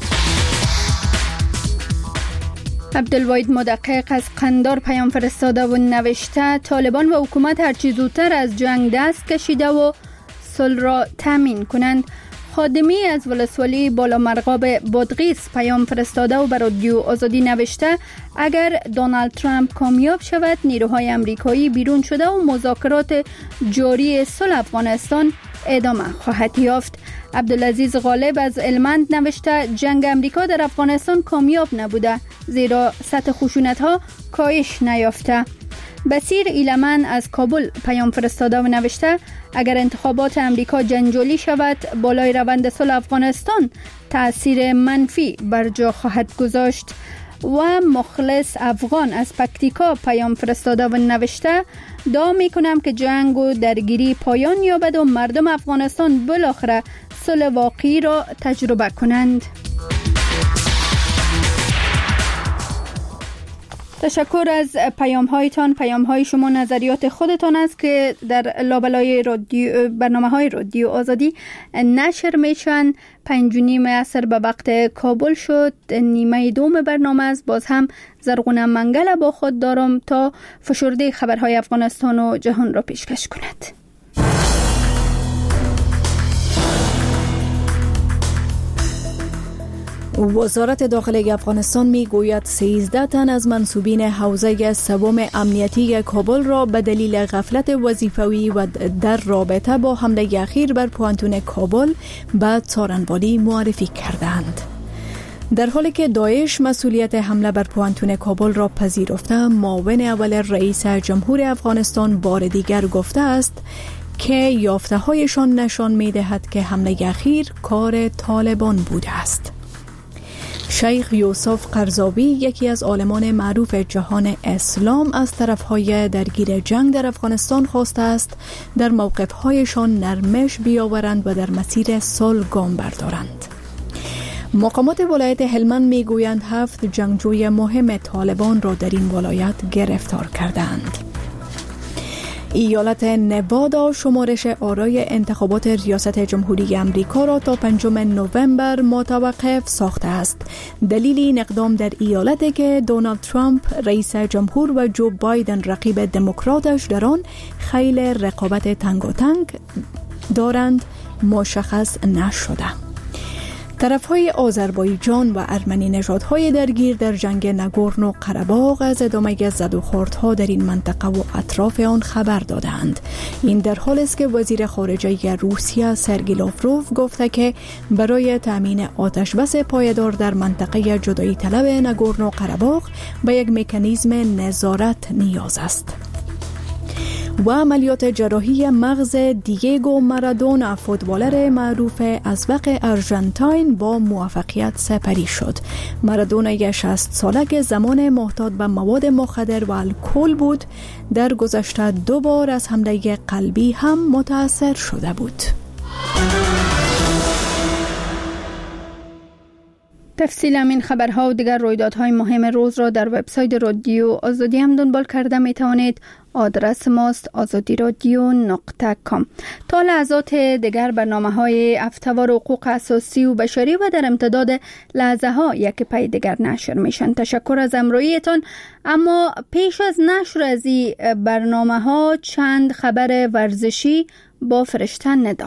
عبدالواحد مدقق از قندار پیام فرستاده و نوشته طالبان و حکومت هرچی زودتر از جنگ دست کشیده و صلح را تامین کنند. خادمی از ولسوالی بالا مرغاب بادغیس پیام فرستاده و بر رادیو آزادی نوشته اگر دونالد ترامپ کامیاب شود نیروهای امریکایی بیرون شده و مذاکرات جاری صلح افغانستان ادامه خواهد یافت. عبدالعزیز غالب از المند نوشته جنگ امریکا در افغانستان کامیاب نبوده، زیرا سطح خشونت ها کاهش نیافته. بصیر ایلمن از کابل پیام فرستاده و نوشته اگر انتخابات امریکا جنجالی شود، بالای روند صلح افغانستان تأثیر منفی بر جا خواهد گذاشت. و مخلص افغان از پکتیکا پیام فرستاده و نوشته دعا می کنم که جنگ و درگیری پایان یابد و مردم افغانستان بالاخره صلح واقعی را تجربه کنند. تشکر از پیام هایتان. پیام های شما نظریات خودتان است که در لابلای رادیو برنامه های رادیو آزادی نشر میشن. پنج و نیم عصر به وقت کابل شد. نیمه دوم برنامه است. باز هم زرغونه منگل با خود دارم تا فشرده خبرهای افغانستان و جهان را پیشکش کند. وزارت داخلی افغانستان می گوید سیزده تن از منصوبین حوزه سوم امنیتی کابل را به دلیل غفلت وظیفوی و در رابطه با حمله اخیر بر پوانتون کابل به څارنوالی معرفی کردند. در حالی که داعش مسئولیت حمله بر پوانتون کابل را پذیرفته، معاون اول رئیس جمهور افغانستان بار دیگر گفته است که یافته هایشان نشان می دهد که حمله اخیر کار طالبان بوده است. شیخ یوسف قرضاوی، یکی از عالمان معروف جهان اسلام، از طرفهای درگیر جنگ در افغانستان خواسته است در موقفهایشان نرمش بیاورند و در مسیر صلح گام بردارند. مقامات ولایت هلمند میگویند هفت جنگجوی مهم طالبان را در این ولایت گرفتار کردند. ایالت نوادا شمارش آرای انتخابات ریاست جمهوری امریکا را تا پنجم نوامبر متوقف ساخته است. دلیل این اقدام در ایالتی که دونالد ترامپ رئیس جمهور و جو بایدن رقیب دموکراتش در آن خیلی رقابت تنگاتنگ دارند مشخص نشده. طرفهای آذربایجان و ارمنی نژادهای درگیر در جنگ ناگورنو قره‌باغ از ادامه زد و خوردها در این منطقه و اطراف آن خبر دادند. این در حالی است که وزیر خارجه روسیه سرگئی لاوروف گفته که برای تامین آتش بس پایدار در منطقه جدایی طلب ناگورنو قره‌باغ به یک مکانیزم نظارت نیاز است. و عملیات جراحی مغز دیگو مارادونا، فوتبالر معروف اسبق آرژانتین، با موفقیت سپری شد. مارادونا شصت ساله که زمان محتاط به مواد مخدر و الکل بود، در گذشته دو بار از حمله قلبی هم متاثر شده بود. تفصیل این خبرها و دیگر رویدادهای مهم روز را در وبسایت رادیو آزادی هم دنبال کرده می توانید. آدرس ماست آزادی رادیو نقطه کام. تا لحظات دیگر برنامه های افتوار حقوق اساسی و بشری و در امتداد لحظه ها یک پی دیگر نشر میشن. تشکر از همراهیتان. اما پیش از نشر از این برنامه ها چند خبر ورزشی با فرشته ندا.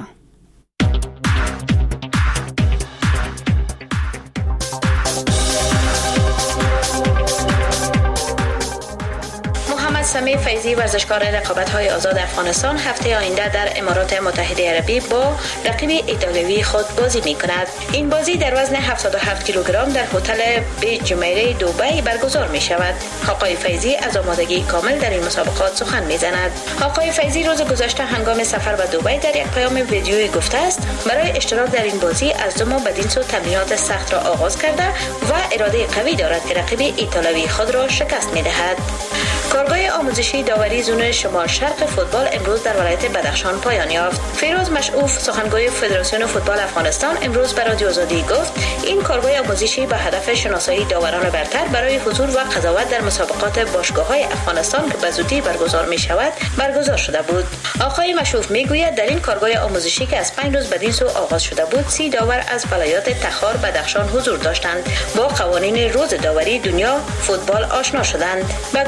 سمی فیضی، ورزشکار رقابت‌های آزاد افغانستان، هفته آینده در امارات متحده عربی با رقیب ایتالیایی خود بازی می‌کند. این بازی در وزن هفتاد و هفت کیلوگرم در هتل به جمیره دبی برگزار می‌شود. آقای فیضی از آمادگی کامل در این مسابقات سخن می‌زند. آقای فیضی روز گذشته هنگام سفر به دبی در یک پیام ویدیویی گفته است برای اشتراک در این بازی از دو ماه بدین سو تمرینات سخت را آغاز کرده و اراده قوی دارد که رقیب ایتالیایی خود را شکست می‌دهد. کارگاه آموزشی داوری زون شمال شرق فوتبال امروز در ولایت بدخشان پایان یافت. فیروز مشعوف، سخنگوی فدراسیون فوتبال افغانستان، امروز به رادیو آزادی گفت این کارگاه آموزشی به هدف شناسایی داوران برتر برای حضور و قضاوت در مسابقات باشگاه‌های افغانستان که به زودی برگزار می‌شود برگزار شده بود. آقای مشعوف می‌گوید در این کارگاه آموزشی که از پنج روز بدین سو آغاز شده بود، سی داور از ولایات تخار، بدخشان حضور داشتند. با قوانین روز داوری دنیا فوتبال آشنا شدند. به گفته آقای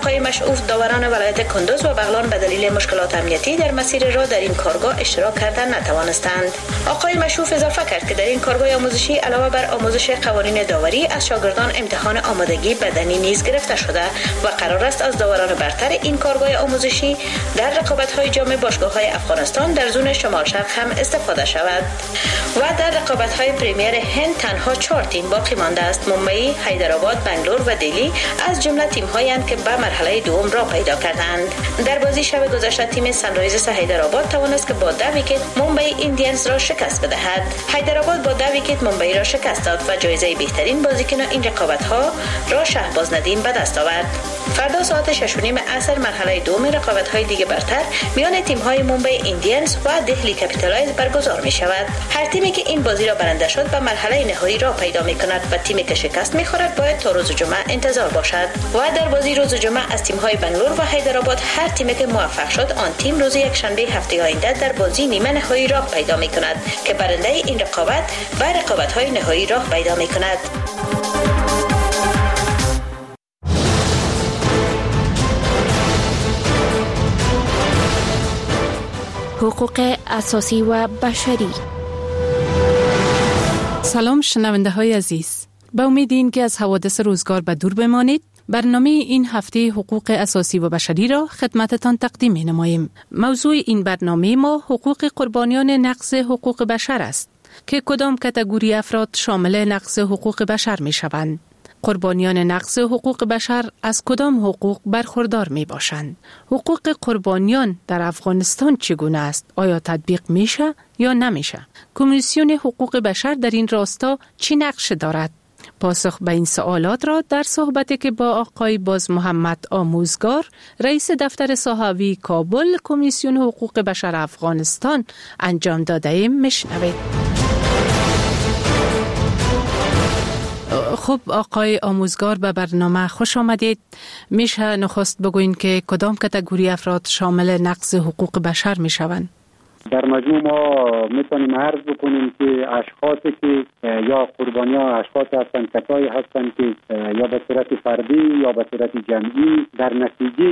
آقای مشعوف داوران ولایت کندوز و بغلان به دلیل مشکلات امنیتی در مسیر راه در این کارگاه اشتراک کردن نتوانستند. آقای مشعوف اضافه کرد که در این کارگاه آموزشی علاوه بر آموزش قوانین داوری از شاگردان امتحان آمادگی بدنی نیز گرفته شده و قرار است از داوران برتر این کارگاه آموزشی در رقابت‌های جام باشگاه‌های افغانستان در زون شمال شرق هم استفاده شود. و در رقابت‌های پریمیر هند تنها چهار تیم باقی مانده است. ممبئی، حیدرآباد، بنگلور و دلی از جمله تیم‌هایی که به مرحله دوم را پیدا کردند. در بازی شب گذشته تیم سنرایزرز حیدرآباد توانست که با ده ویکت ممبئی ایندیانز را شکست بدهد. حیدرآباد با ده ویکت ممبئی را شکست داد و جایزه بهترین بازیکن این رقابت‌ها را شهباز ندیم به دست آورد. فردا ساعت شش و نیم عصر مرحله دوم رقابت‌های دیگه برتر میان تیم‌های ممبئی ایندیانز و دهلی کپیتالایز برگزار می‌شود. هر تیمی که این بازی را برنده شد به مرحله نهایی را پیدا می‌کند و تیمی که شکست می‌خورد باید تا روز جمعه انتظار باشد. و در بازی روز جمعه از تیم‌های بنگلور و حیدرآباد هر تیمی که موفق شد آن تیم روز یکشنبه هفته آینده در بازی نیمه نهایی راه پیدا می‌کند که برنده این رقابت به رقابت‌های نهایی راه پیدا می‌کند. حقوق اساسی و بشری. سلام شنونده های عزیز، با امید این که از حوادث روزگار به دور بمانید، برنامه این هفته حقوق اساسی و بشری را خدمتتان تقدیم می نماییم. موضوع این برنامه ما حقوق قربانیان نقض حقوق بشر است که کدام کاتگوری افراد شامل نقض حقوق بشر می شوند. قربانیان نقض حقوق بشر از کدام حقوق برخوردار می باشند؟ حقوق قربانیان در افغانستان چگونه است؟ آیا تطبیق میشه یا نمیشه؟ کمیسیون حقوق بشر در این راستا چی نقش دارد؟ پاسخ به این سوالات را در صحبتی که با آقای باز محمد آموزگار، رئیس دفتر صحاوی کابل کمیسیون حقوق بشر افغانستان انجام داده ایم میشنوید. خب آقای آموزگار، به برنامه خوش آمدید. میشه نخست بگوین که کدام کاتگوری افراد شامل نقض حقوق بشر میشوند؟ در مجموع ما میتونیم عرض بکنیم که اشخاصی که یا قربانی ها اشخاص هستند، کسایی هستند که یا به صورت فردی یا به صورت جمعی در نتیجه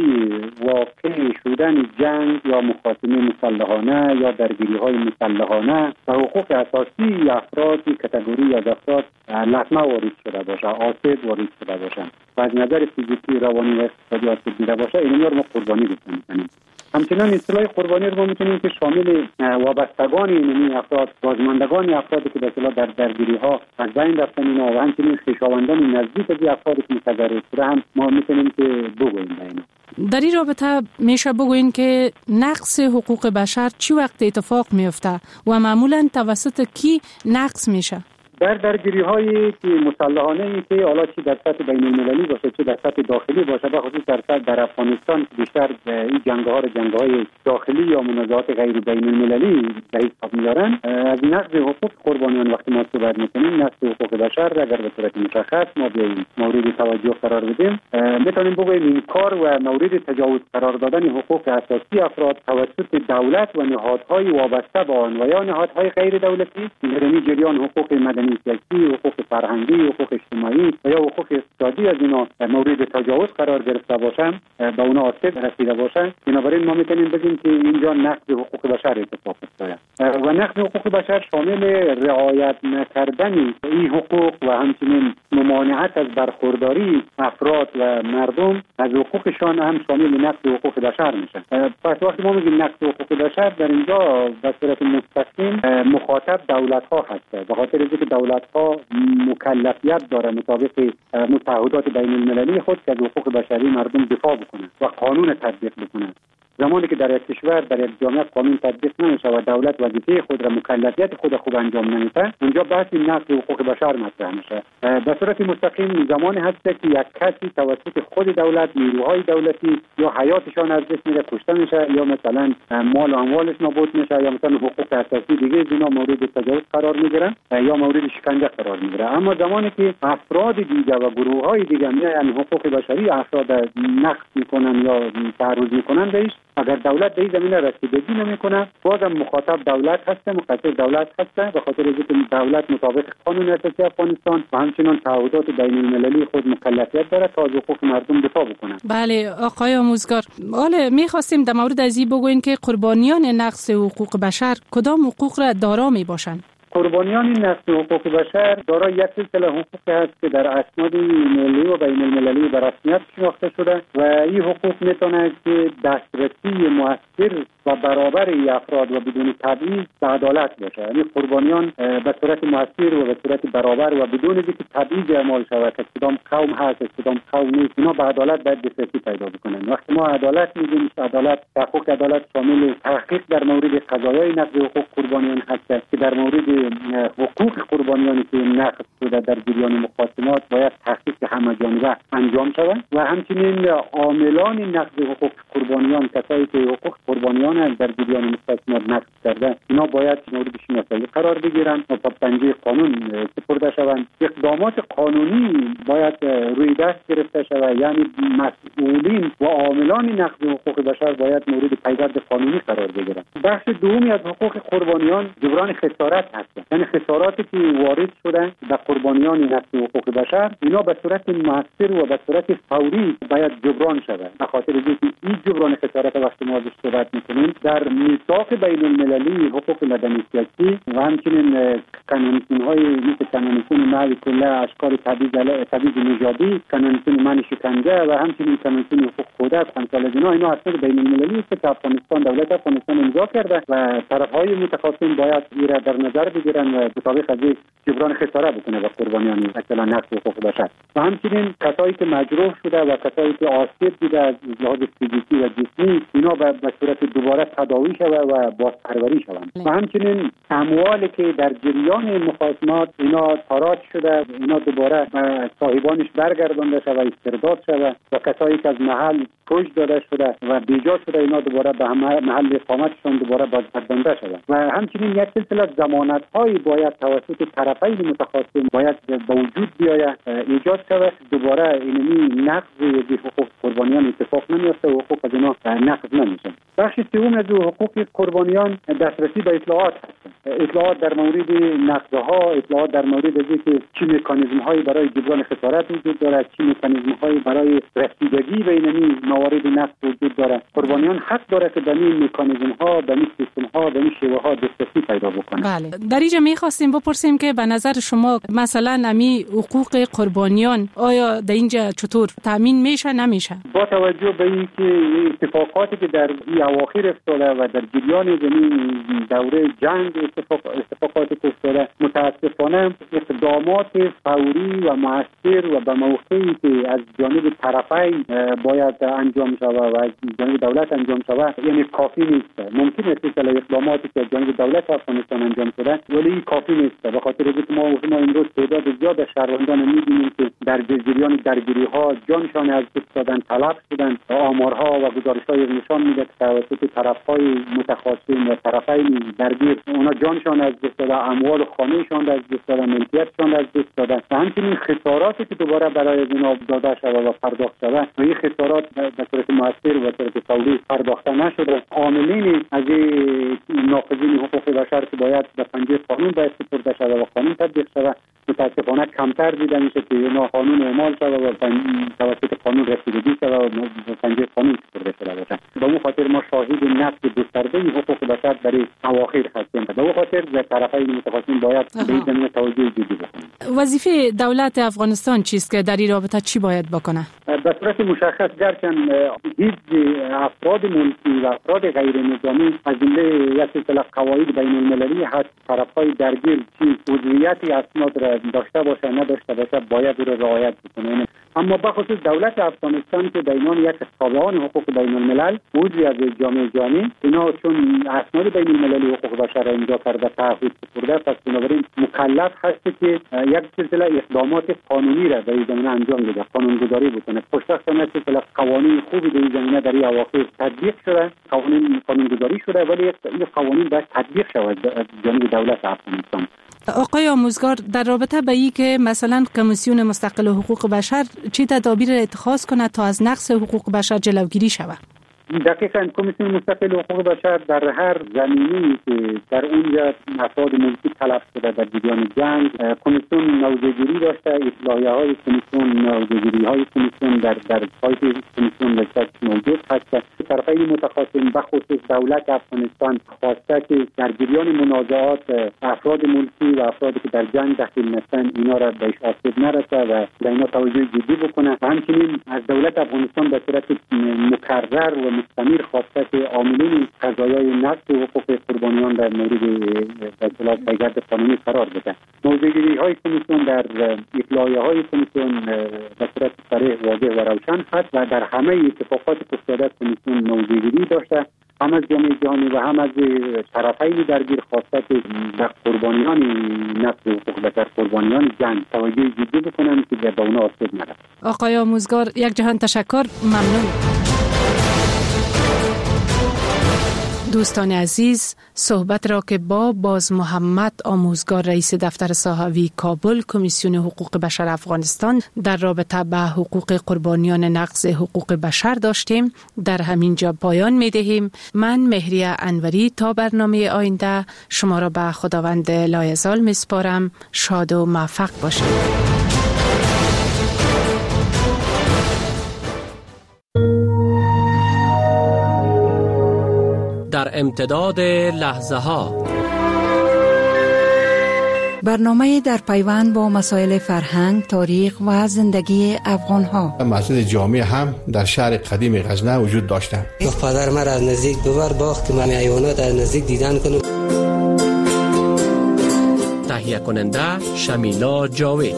واقع شدن جنگ یا مخاصمه مسلحانه یا درگیری های مسلحانه و حقوق اساسی افراد کاتگوری یا افراد لطمه وارد شده باشه، آسیب وارد شده باشه و از نظر فیزیکی، روانی و اقتصادی آسیب دیده باشه، اینها رو ما قربانی می‌کنیم. همچنین اصطلاح قربانی رو ما میتونیم که شامل وابستگان اینمی افراد، بازماندگان افرادی که به اصطلاح در درگیری ها از بین رفتن اینا و همچنین خویشاوندان نزدیک از افرادی که متضرر شده هم ما میتونیم که بگوییم. در این رابطه میشه بگوییم که نقض حقوق بشر چی وقت اتفاق میفته و معمولا توسط کی نقض میشه؟ در درگیری هایی که مسلحانه ای که حالا چی در سطح بین المللی باشه چی در سطح داخلی باشه، به خصوص در سطح در افغانستان بیشتر این جنگ ها رو جنگ های داخلی یا منازعات غیر بین المللی به حساب میارن. از نقض حقوق قربانیان وقتی ما صحبت میکنیم، نقض حقوق بشر اگر به صورت مشخص ما بیاییم مورد توجه قرار بدیم، میتونیم بگوییم این کار و مورد تجاوز قرار دادن حقوق اساسی افراد توسط دولت و نهادهای وابسته به آن و یا نهادهای غیر دولتی در جریان حقوق مدنی، سیاسی، حقوق فرهنگی، حقوق اجتماعی و یا حقوق اقتصادی از اینا مورد تجاوز قرار گرفته باشن، به اونا آسیب رسیده باشن. بنابراین ما میتونیم بگیم که اینجا نقض حقوق بشر اتفاق افتاده و نقض حقوق بشر شامل رعایت نکردن این حقوق و همچنین ممانعت از برخورداری افراد و مردم از حقوقشان هم شامل نقض حقوق بشر میشه. پس وقتی ما میگیم نقض حقوق بشر در اینجا به صورت مستقیم مخاطب دولت ها هست، به خاطر اینکه دولت ها مکلفیت داره مطابق متعهدات بین المللی خود که از حقوق بشری مردم دفاع بکنه و قانون تطبیق بکنه. زمانی که در یک کشور در یک جامعه قانون تطبیق نمیشه و دولت وظیفه خود را مکلفیت خود خوب انجام نمیده، اونجا بحث نقض حقوق بشر مطرح میشه. به صورت مستقیم زمانی هست که یک کسی توسط خود دولت، نیروهای دولتی یا حیاتشان از دست میره، کشته میشه یا مثلا مال و اموالش نابود میشه یا مثلا حقوق اساسی دیگه اینا مورد تجاوز قرار میگیرن یا مورد شکنجه قرار میگیره. اما زمانی که افراد دیگه و گروههای دیگه میان حقوق بشری افراد نقض میکنن یا تعرض میکنن بهش، اگر دولت به این زمینه رسیدگی نمیکنه بازم مخاطب دولت هست، مقصر دولت هست، به خاطر اینکه دولت مطابق قانون اساسی افغانستان و همچنین تعهدات بین المللی خود مکلفیت داره تا از حقوق مردم دفاع بکنه. بله آقای آموزگار، حالا می‌خواستیم در مورد از این بگوین که قربانیان نقض حقوق بشر کدام حقوق را دارا میباشند؟ قربانیان نقض حقوق بشر دارای یک سلسله حقوقی هست که در اسناد ملی و بین المللی به رسمیت شناخته شده و این حقوق میتونه که دسترسی مؤثر و برابر ای افراد و بدون تبعیض به عدالت باشه. یعنی قربانیان به صورت مؤثر و به صورت برابر و بدون اینکه تبعیض اعمال شود که کدام قوم هست کدام قوم نیست، اینا به عدالت باید دسترسی پیدا بکنن. وقتی ما عدالت میگیم، عدالت حقوق عدالت شامل تحقیق در مورد قضایای نقض حقوق قربانیان هست که در مورد حقوق قربانیانی که نقض شده در جریان مخاصمات باید تحقیق همه‌جانبه انجام شود و همچنین عاملان نقض حقوق قربانیان، کسایی که حقوق قربانیان در جریان مخاصمات نقض کرده، اینا باید مورد شناسایی قرار بگیرن و تا پنجه قانون سپرده شوند. اقدامات قانونی باید روی دست گرفته شود، یعنی مسئولین و عاملان نقض حقوق بشر باید مورد پیگرد قانونی قرار بگیرن. بخش دومی از حقوق قربانیان جبران خسارت هست، یعنی خساراتی که وارد شده به قربانیان نقض حقوق بشر، اینا به صورت مؤثر و به صورت فوری باید جبران شود. به خاطر اینکه این جبران خسارت وقتی ما ازش صحبت میکنیم در میثاق بین المللی حقوق مدنی سیاسی و همچنین قانون‌های مثل قانون معی کله اشکال تبعیض تبعیض نژادی، قانون من شکنجه و همچنین قانون حقوق کودک، امثال اینا اینا اصلا بین المللی است که افغانستان دولت افغانستان امضا کرده و طرف‌های متخاصم باید این را در نظر بگیرن و مطابق از جبران خسارت بکنه به قربانیان مثلا نقض حقوق بشر و همچنین کسایی که مجروح شده و کسایی که آسیب دیده از لحاظ فیزیکی و جسمی، اینا به صورت دوباره تداوی شود و بازپروری شوند و همچنین اموالی که در جریان مخاصمات اینا تاراج شده، اینا دوباره صاحبانش برگردانده شود، استرداد شود و کسایی که از محل کش داده شده و بیجا شده، اینا دوباره به محل اقامتشون دوباره بازگردانده شود و همچنین یک سلسله ضمانت‌هایی باید توسط طرفین متخاصم باید به وجود بیاید، ایجاد شود، دوباره اینمی نقض یک حقوق قربانیان اتفاق نمیفته و حقوق از اینا نقض نمیشه. بخش سوم از حقوق قربانیان دسترسی به اطلاعات هست. اطلاعات در مورد نقضها، اطلاعات در مورد اینکه چه مکانیزم‌هایی برای جبران خسارت وجود دارد، چه مکانیزم‌هایی برای رسیدگی به این موارد نقض وجود دارد. قربانیان حق داره که به این مکانیزم‌ها، به این سیستم‌ها، به این شیوه‌ها دسترسی پیدا بکنه. بله. در اینجا می‌خواستیم بپرسیم که به نظر شما مثلا امی حقوق قربانیان آیا در اینجا چطور تامین میشه نمیشه؟ با توجه به اینکه اتفاقاتی که در این اواخر افتاده و در جریان زمین دوره جنگ اتفاق اتفاقاتی که افتاده، متاسفانه اقدامات فوری و مؤثر و به موقعی که از جانب طرفین باید انجام شود و از جانب دولت انجام شود یعنی کافی نیست. ممکن است که اقداماتی که از جانب دولت افغانستان انجام شده ولی کافی نیست. به خاطر اینکه ما ما امروز تعداد زیاد از شهروندان می‌بینیم که در جریان درگیری‌ها جانشان از دست دادن، طلب شدن. آمارها و گزارش‌های نشان میده که توسط طرف‌های متخاصم و طرفین درگیر اونا جانشان از دست دادن، اموال خانه‌شان از دست دادن، ملکیتشان از دست دادن و همچنین خساراتی که دوباره برای اینا داده شده و پرداخت شده و این خسارات به صورت مؤثر و به صورت فوری پرداخته نشده. عاملین از ناقضین حقوق بشر که باید به پنجه قانون باید سپرده شده و قانون تطبیق شده متاسفانه کمتر دیده میشه که اینا قانون اعمال شده و توسط قانون رسیدگی شده و پنجه قانون سپرده شده باشه. به اون خاطر ما شاهد نقض گسترده حقوق بشر در اواخر هستیم. به اون خاطر طرفین متخاصم باید به این زمینه توجه جدی بکنند. وظیفه دولت افغانستان چیست که در این رابطه چی باید بکنه؟ به صورت مشخص گرچند هیچ افراد ملکی و افراد غیر نظامی از جمله یک سلسله قواعد بین المللی هست طرفهای درگیر چی عضویت اسناد را داشته باشه نداشته باشه باید رو رعایت بکنه. اما بخصوص دولت افغانستان که بینان یک تابعان حقوق بین الملل عضوی از جامعه جهانی، اینا چون اسناد بین المللی حقوق بشر را امضا کرده تعهد سپرده، پس بنابراین مکلف هست که یک سلسله اقدامات قانونی را در این زمینه انجام بده، قانونگذاری بکنه. خوشبختانه سلسله قوانین خوبی در این زمینه در این اواخر تطبیق شده، قوانین قانونگذاری شده، ولی این قوانین باید تطبیق شود از جانب دولت افغانستان. آقای آموزگار، در رابطه به این که مثلا کمیسیون مستقل حقوق بشر چه تدابیر اتخاذ کنه تا از نقض حقوق بشر جلوگیری شود؟ دقیقاً کمیسیون مستقل حقوق بشر در هر زمینه‌ای که در اونجا افراد ملکی تلف شده در جریان جنگ، کمیسیون موضع‌گیری داشته. اطلاعیه‌های کمیسیون، موضع‌گیری‌های کمیسیون در در سایت کمیسیون وبسایت موجود هست. طرفین متخاصم بخصوص دولت افغانستان خواسته که در جریان منازعات افراد ملکی و افرادی که در جنگ دخیل نشدن اینا را بهش آسیب نرسه و به اینا توجه جدی بکنه. همچنین از دولت افغانستان به صورت مکرر و مستمر خواسته که عاملین قضایای نقض حقوق قربانیان در مورد اطلاعات پیگرد قانونی قرار بده. موضوع‌گیری‌های کمیسیون در اطلاعیه‌های کمیسیون به صورت صریح، واضح و روشن هست و در همه اتفاقات افتاده کمیسیون موضوع‌گیری داشته. هم از جامعه جهانی و هم از طرفین درگیر خواسته که در قربانیان نقض حقوق بشر، قربانیان جنگ توجه جدی بکنن که به اونا آسیب نرسه. آقای آموزگار، یک جهان تشکر، ممنون. دوستان عزیز، صحبت را که با باز محمد آموزگار رئیس دفتر صحوی کابل کمیسیون حقوق بشر افغانستان در رابطه به حقوق قربانیان نقض حقوق بشر داشتیم در همین جا پایان می دهیم. من مهریه انوری تا برنامه آینده شما را به خداوند لایزال می سپارم. شاد و موفق باشید. در امتداد لحظه ها، برنامه در پیوند با مسائل فرهنگ، تاریخ و زندگی افغان ها. مسجد جامع هم در شهر قدیم غزنه وجود داشته. پدر من از نزدیک ببر باخت که من حیوانات از نزدیک دیدن کنم. تهیه کننده شمیلا جاوید.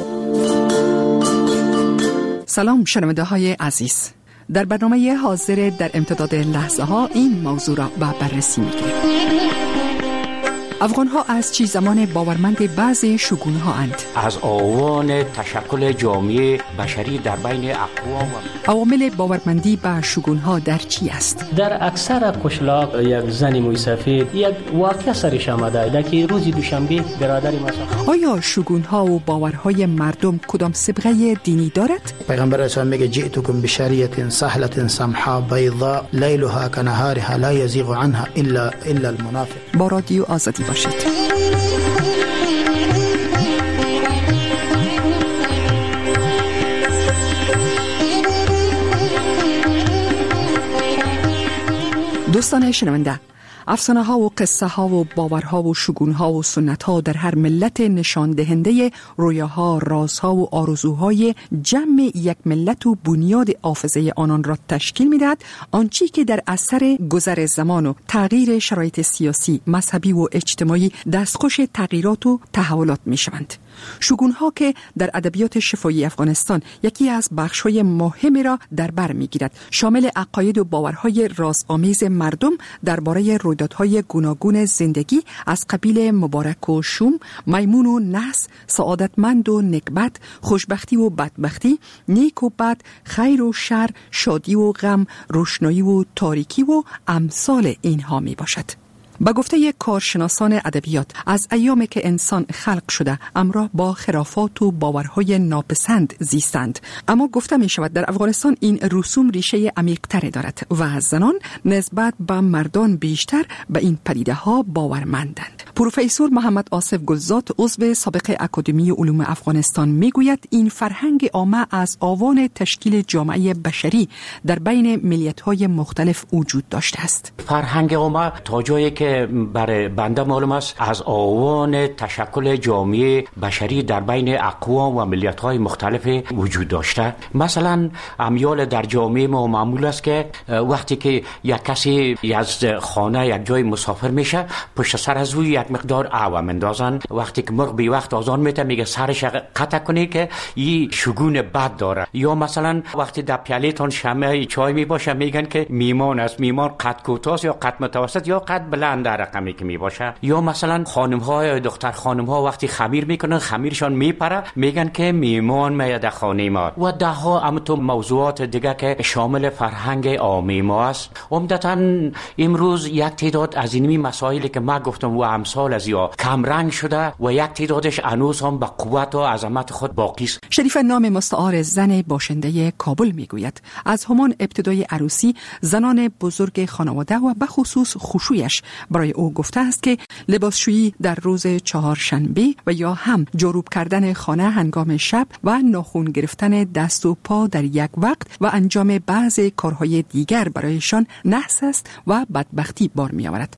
سلام شنونده های عزیز، در برنامه حاضر در امتداد لحظه ها این موضوع را به بررسی می‌گیریم. افغان ها از چی زمان باورمند بعضی شگون ها اند؟ از آوان تشکل جامعه بشری در بین اقوام. عوامل باورمندی به شگون ها در چی است؟ در اکثر قشلاق یک زن موی سفید یک واقعه سرش آمده که روزی دوشنبه برادر مثلا. آیا شگون ها و باورهای مردم کدام سابقه دینی دارد؟ پیغمبر اسلام میگه جئتکم بشریه سهله سمحاء بیضاء لیلها کنهارها لا یزیغ عنها الا الا المنافق. با رادیو آزادی باشید. دوستان شنونده، افسانه ها و قصه ها و باورها و شگون ها و سنت ها در هر ملت نشان دهنده رویاها، رازها و آرزوهای جمع یک ملت و بنیاد حافظه آنان را تشکیل می‌دهد. آنچه که در اثر گذر زمان و تغییر شرایط سیاسی، مذهبی و اجتماعی دستخوش تغییرات و تحولات می‌شوند. شگون ها که در ادبیات شفاهی افغانستان یکی از بخش‌های مهمی را در بر می‌گیرد، شامل عقاید و باورهای رازآمیز مردم درباره رویدادهای گوناگون زندگی از قبیل مبارک و شوم، میمون و نحس، سعادتمند و نکبت، خوشبختی و بدبختی، نیک و بد، خیر و شر، شادی و غم، روشنایی و تاریکی و امثال اینها می باشد. با گفته کارشناسان ادبیات، از ایامی که انسان خلق شده امرا با خرافات و باورهای ناپسند زیستند، اما گفته می شود در افغانستان این رسوم ریشه عمیق‌تری دارد و زنان نسبت به مردان بیشتر به این پدیده ها باورمندند. پروفسور محمد آصف گلزاد، عضو سابق اکادمی علوم افغانستان، می گوید این فرهنگ عامه از آوان تشکیل جامعه بشری در بین ملیت‌های مختلف وجود داشته است. فرهنگ عامه تا جایی که برای بنده معلوم است از آوان تشکل جامعه بشری در بین اقوام و ملیت‌های مختلف وجود داشته. مثلا امیال در جامعه ما معمول است که وقتی که یک کسی از خانه یک جای مسافر میشه، پشت سر از او یک مقدار آب میندازن. وقتی که مرغ بی وقت آذان میده میگه سرش قطع کنی که این شگون بد داره. یا مثلا وقتی در پیاله‌تون شمع چای میباشه میگن که میمان است، میمان قد کوتاه یا قد متوسط یا قد بلند در رقمی که می باشه. یا مثلا خانم ها یا دختر خانم ها وقتی خمیر میکنن خمیرشان میپره میگن که میمان میاد در خانه ما. و ده ها امتو موضوعات دیگه که شامل فرهنگ عامی ما است. عمدتاً امروز یک تعداد از اینمی مسائلی که ما گفتم و امثال سال از یا کم رنگ شده و یک تعدادش هنوز هم به قوت و عظمت خود باقی است. شریف نام مستعار زن باشنده کابل میگوید از همان ابتدای عروسی زنان بزرگ خانواده و به خصوص خوشویش برای او گفته است که لباسشویی در روز چهارشنبه و یا هم جاروب کردن خانه هنگام شب و ناخن گرفتن دست و پا در یک وقت و انجام بعضی کارهای دیگر برایشان نحس است و بدبختی بار می آورد.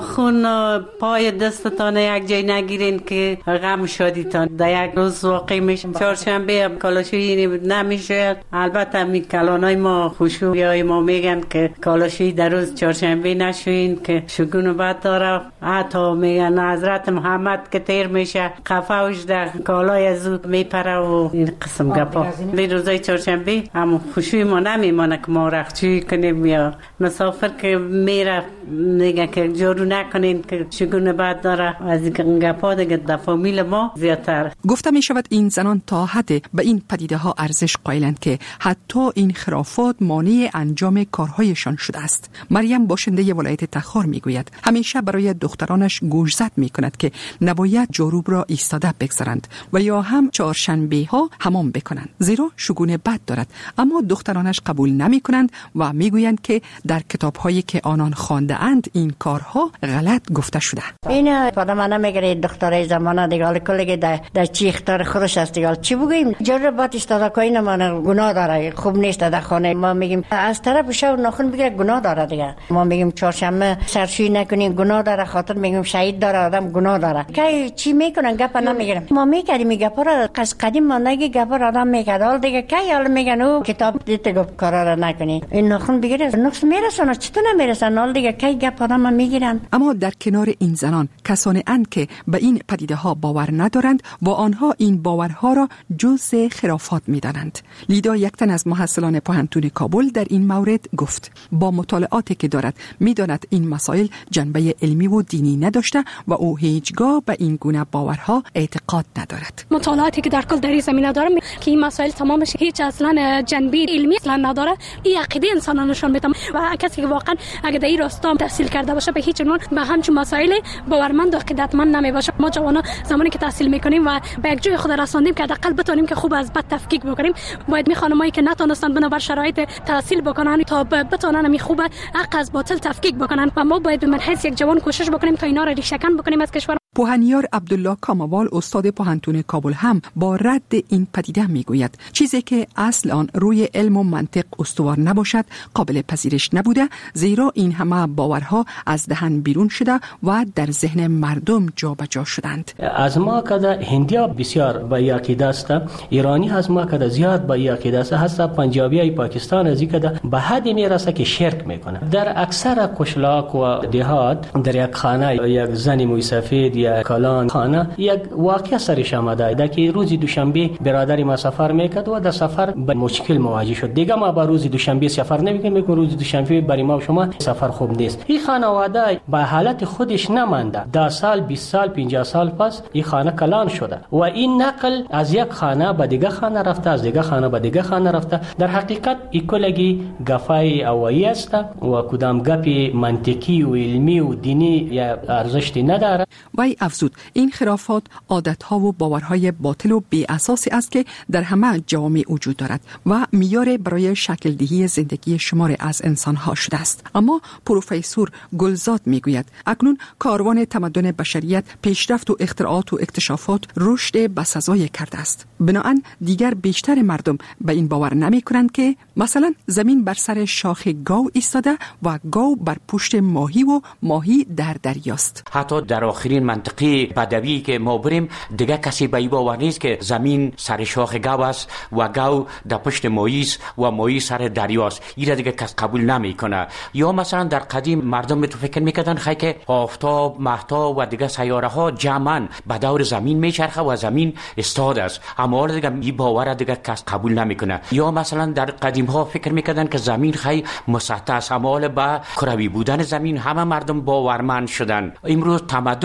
ناخن پای دستتان یک جای نگیرین که غم شدیتان در یک روز واقع میشه. چهارشنبه کالاشویی نمیشه. البته می کلانای ما خوشو یا ما میگن که کالاشویی در روز چهارشنبه نشوین که شگون بد داره. حتی میگن حضرت محمد که تیر میشه قفاوش در کالای از او میپره و این قسم گپا. به روزای چهارشنبه هم خوشوی ما نمیمانه که ما رختشویی کنیم یا مسافر که میره میگه که جارو نکنین که شگون بد داره. از این گپا دیگه در فامیل ما زیادتر. گفته می شود این زنان تا حد به این پدیده ها ارزش قائلند که حتی این خرافات مانع انجام کارهایشان شده است. مریم باشنده ولایت تخار میگوید همیشه برای دخترانش گوشزد می کند که نباید جاروب را ایستاده بگذارند و یا هم چهارشنبه ها حمام بکنند زیرا شگون بد دارد، اما دخترانش قبول نمی کنند و میگویند که در کتاب هایی که آنان خوانده اند این کارها غلط گفته شده. این پدر من نمیگه دخترای زمانه دیگه کلی در در چی اختیار خودش است دیگه چی بگیم جاروب باد ایستاده کوین ما گناه داره، خوب نیست در خانه. ما میگیم از طرف شو ناخن بگیره گناه داره دیگه. ما میگیم چهارشنبه سرشویی نکنین گناه داره، خاطر میگیم شهید داره آدم گناه داره. کی چی میکنن گپ نمیگیرن. ما میکردیم گپا را قص قدیم ماندگی گپا را آدم میکرد. حال دیگه کی حال میگن او کتاب دیت گپ کارا را نکنین این ناخن بگیره نقص میرسونه چطور نمیرسن. حال دیگه کی گپ آدم میگیرن. اما در کنار این زنان کسانی اند که به این پدیده ها باور ندارند و آنها این باورها را جزء خرافات میدانند. لیدا یکتن از محصلان پوهنتون کابل در این مورد گفت با مطالعاتی که دارد میداند این مسائل جنبه علمی و دینی نداشته و او هیچگاه به این گونه باورها اعتقاد ندارد. مطالعاتی که در کل در این زمینه دارم که این مسائل تمامش هیچ اصلا جنبه علمی اصلا نداره. این عقیده انسان نشان میده و کسی که واقعا اگه در این راستا تحصیل کرده باشه به هیچ عنوان به همچین مسائل باورمند و عقیدتمند نمیباشه. ما جوانا زمانی که تحصیل میکنیم و به یک جای خود رساندیم که حداقل بتونیم که خوب از بد تفکیک بکنیم، باید می خانمایی که نتونستن بنابر شرایط تحصیل بکنن تا بتونن می خوب حق از باطل تفکیک بکنن و ما باید به منحیث یک جوان کوشش بکنیم تا اینا را ریشه‌کن بکنیم از کشور. پوهنیار عبدالله کاموال استاد پوهنتون کابل هم با رد این پدیده میگوید چیزی که اصل آن روی علم و منطق استوار نباشد قابل پذیرش نبوده، زیرا این همه باورها از دهن بیرون شده و در ذهن مردم جابجا شدند. از ما کده هندیا بسیار با عقیده است، ایرانی از ما کده زیاد با عقیده است، حتی پنجابی پاکستان از کده به حدی میرسه که شرک میکنه. در اکثر قشلاق و دهات در یک خانه یک زن موی سفید یا کلان خانه یک واقعه سرش آمده که روزی دوشنبه برادری ما سفر میکرد و در سفر به مشکل مواجه شد. دیگه ما با روزی دوشنبه سفر نمیکنیم، روزی دوشنبه برای ما و شما سفر خوب نیست. این خانواده به حالت خودش نمانده. ده سال بیست سال پنجاه سال پس این خانه کلان شده و این نقل از یک خانه به دیگه خانه رفته، از دیگه خانه به دیگه خانه رفته. در حقیقت این کلگی گفای اوایی است و کدام گپی منطقی و علمی و دینی یا ارزشی نداره. وی افزود این خرافات عادتها و باورهای باطل و بی اساسی است که در همه جوامع وجود دارد و میار برای شکل دهی زندگی شمار از انسانها شده است. اما پروفسور گلزاد میگوید اکنون کاروان تمدن بشریت پیشرفت و اختراعات و اکتشافات رشد بسزای کرده است. بنابراین دیگر بیشتر مردم به این باور نمی کنند که مثلا زمین بر سر شاخ گاو ایستاده و گاو بر پشت ماهی و ماهی در دریاست. حتی در آخرین منطقه بدوی که ما بریم دیگه کسی به این باور نیست که زمین سر شاخ گاو است و گاو در پشت ماهی است و ماهی سر دریاست. این دیگه کس قبول نمیکنه. یا مثلا در قدیم مردم تو فکر میکردن خیلی که آفتاب، ماهتاب و دیگه سیاره ها جمعاً به دور زمین میچرخه و زمین استاد است. اما حالا دیگه این باور دیگه کس قبول نمیکنه. یا مثلا در قدیم ها فکر میکردن که زمین خیلی مسطح است، اما حالا با کروی بودن زمین همه مردم باورمند شدن. امروز تمدن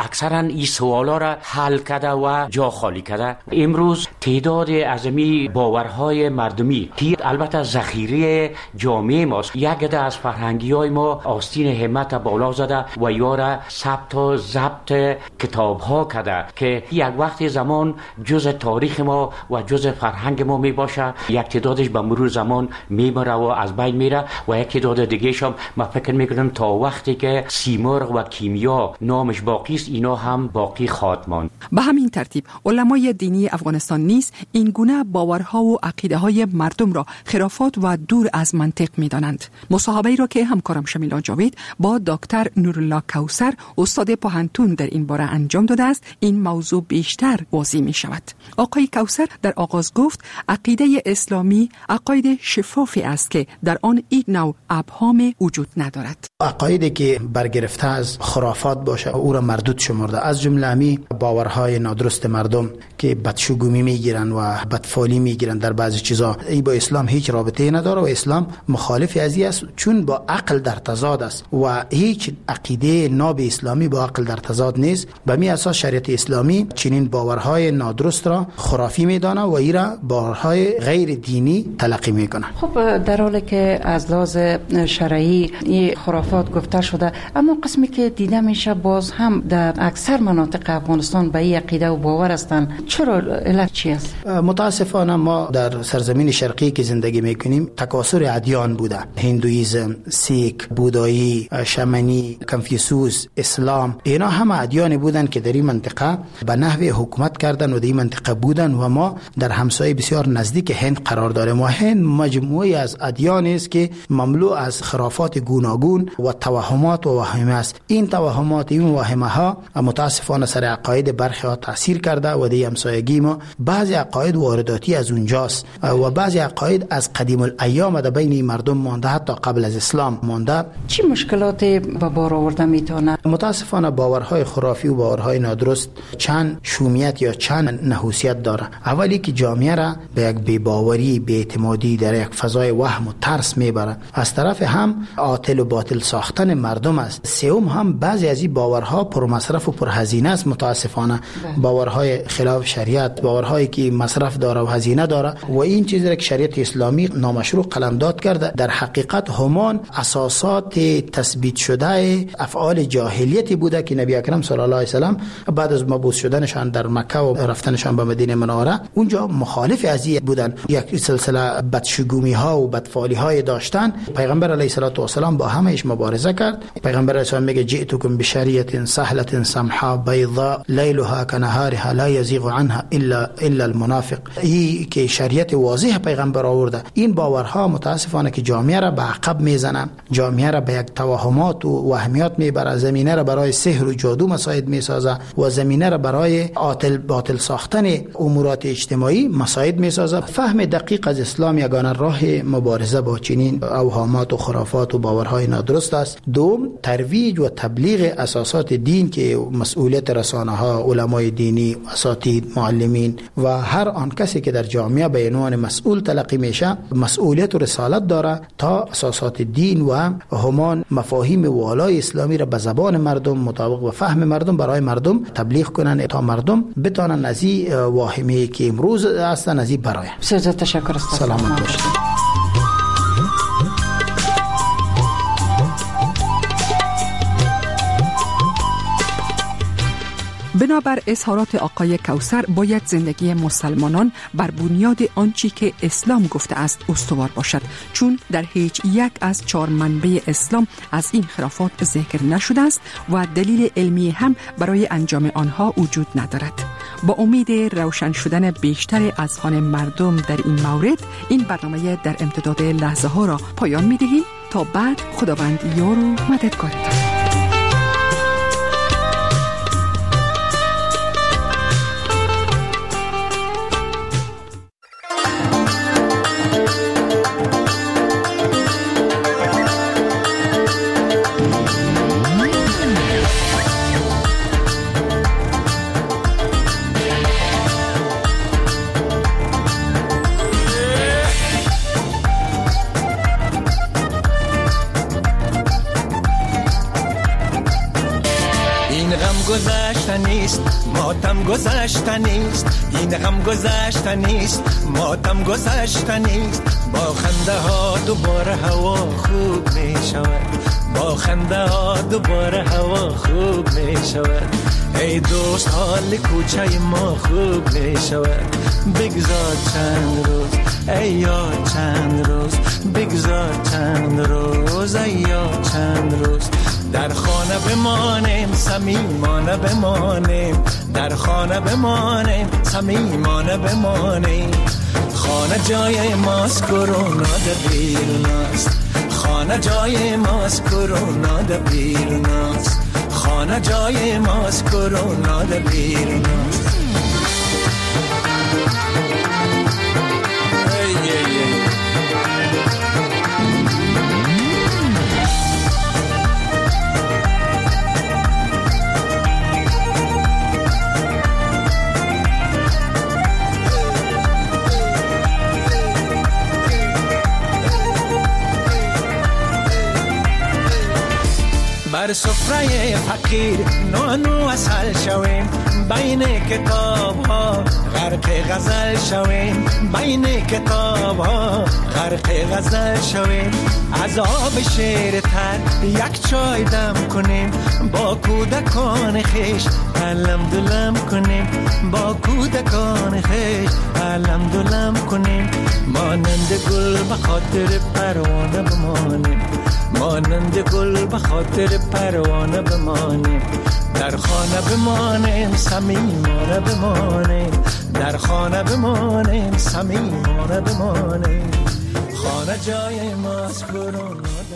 اکثرا این سوالا را حل کرده و جا خالی کرده. امروز تعداد عظمی باورهای مردمی که البته ذخیره جامعه ماست، یک عده از فرهنگی های ما آستین همت بالا زده و یارا ثبت و ضبط کتاب ها کرده که یک وقت زمان جز تاریخ ما و جز فرهنگ ما می باشه. یک تعدادش به مرور زمان میمره و از بین میره و یک تعداد دیگه هم من فکر میکنم تا وقتی که سیمرغ و کیمیا نامش باقی است اینا هم باقی خواهد ماند. به همین ترتیب علمای دینی افغانستان نیز این گونه باورها و عقیده های مردم را خرافات و دور از منطق میدانند. مصاحبه‌ای را که همکارم شمیلا جاوید با دکتر نورالله کوثر استاد پوهنتون در این باره انجام داده است، این موضوع بیشتر واضح می شود. آقای کوثر در آغاز گفت عقیده اسلامی عقاید شفافی است که در آن این نوع ابهام وجود ندارد. عقایدی که برگرفته از خرافات باشه او را مردود شمرده، از جمله امی باورهای نادرست مردم که بدشگومی میگیرن و بدفالی میگیرن در بعضی چیزا، ای با اسلام هیچ رابطه نداره و اسلام مخالف از این است چون با عقل در تضاد است و هیچ عقیده ناب اسلامی با عقل در تضاد نیست. به می اساس شریعت اسلامی چنین باورهای نادرست را خرافی میدانه و این را باورهای غیر دینی تلقی میکنه. خب در حالی که از لحاظ شرعی این خرافات گفته شده، اما قسمی که دیده میشه باز هم در اکثر مناطق افغانستان به این عقیده و باور هستند. چرا علت چی است؟ متاسفانه ما در سرزمین شرقی که زندگی میکنیم تکاثر ادیان بوده، هندویزم، سیک، بودایی، شمنی، کنفوسیوس، اسلام، اینا همه ادیان بودن که در این منطقه به نحو حکومت کردن و در این منطقه بودن و ما در همسایه بسیار نزدیک هند قرار داریم و هند مجموعی از ادیان است که مملو از خرافات گوناگون و توهمات و وهمه است. این توهمات این وهمه ها متاسفانه سر عقاید برخی ها تاثیر کرده و در همسایگی ما بعضی عقاید وارداتی از اونجاست و بعضی عقاید از قدیم الایام در بین مردم مانده، حتی قبل از اسلام مانده. چی مشکلاتی به بار آورده میتونه؟ متاسفانه باورهای خرافی و باورهای نادرست چند شومیت یا چند نحوسیت داره. اولی که جامعه را به یک بی‌باوری، بی‌اعتمادی، در یک فضای وهم و ترس میبره. از طرف هم عاطل و باطل ساختن مردم است. سوم هم بعضی از این باورها پر مصرف و پر هزینه است. متاسفانه باورهای خلاف شریعت، باورهایی که مصرف داره و هزینه داره و این چیزی را که شریعت اسلامی نامشروع قلمداد کرده در حقیقت همان اساسات تثبیت شده افعال جاهلیتی بوده که نبی اکرم صلی الله علیه و سلم بعد از مبعوث شدنشان در مکه و رفتنشان به مدینه منوره اونجا مخالف از این بودن. یک سلسله بدشگومی ها و بدفعالی های داشتن. پیغمبر علیه الصلاه و السلام با همهش مبارزه کرد. پیغمبر علیه السلام میگه جئتکم بشریعه سهله سمحاء بیضاء لیلها کنهارها لا یزیغ عنها الا الا المنافق. این که شریعت واضح پیغمبر آورده. این باورها متاسفانه که جامعه را به عقب میزنه، جامعه را به یک توهمات و وهمیات میبره، زمینه را برای سحر و جادو مساعد میسازه و زمینه را برای عاطل باطل ساختن امورات اجتماعی مساعد میسازه. فهم دقیق از اسلام یگانه راه مبارزه با چنین اوهامات و خرافات و باورهای نادرست است. دوم، ترویج و تبلیغ اساسات دین که مسئولیت رسانه ها، علمای دینی، اساتید، معلمین و هر آن کسی که در جامعه به عنوان مسئول تلقی میشه مسئولیت و رسالت داره تا اساسات دین و همان مفاهیم والای اسلامی را به زبان مردم مطابق و فهم مردم برای مردم تبلیغ کنن تا مردم بتونن از این واهمه که امروز هستن از این براین. بسیار تشکر است. سلامت باشید. بنابر اظهارات آقای کوثر باید زندگی مسلمانان بر بنیاد آنچه که اسلام گفته است استوار باشد، چون در هیچ یک از چهار منبع اسلام از این خرافات ذکر نشده است و دلیل علمی هم برای انجام آنها وجود ندارد. با امید روشن شدن بیشتر اذهان مردم در این مورد این برنامه در امتداد لحظه ها را پایان می دهیم. تا بعد خداوند یار و مددگارتان. گذشته نیست، ماتم گذشته نیست، این غم گذشته نیست، ماتم گذشته نیست. با خنده ها دوباره هوا خوب می شود، با خنده ها دوباره هوا خوب می شود. ای دوست حال کوچه ما خوب می شود. بگذار چند روز ای یاد، چند روز بگذار چند روز ای یاد، چند روز در خانه بمانیم، صمیمانه بمانیم، در خانه بمانیم، صمیمانه بمانیم. خانه جای ماست، کرونا در بیرون است، خانه جای ماست، کرونا در بیرون است، خانه جای ماست، کرونا در بیرون است. بر سفره فقیر نانو اصل شویم، بین کتاب ها غرق غزل شویم، بین کتاب ها غرق غزل شویم. از آب شیر تر یک چای دم کنیم، با کودکان خیش علم دلم کنیم، با کودکان خیش علم دلم کنیم. مانند گل به خاطر پروانه بمانیم، مانند گل به خاطر پروانه بمانیم. در خانه بمانیم، صمیمانه بمانیم، در خانه بمانیم، صمیمانه بمانیم. خانه جای ماست، کرونا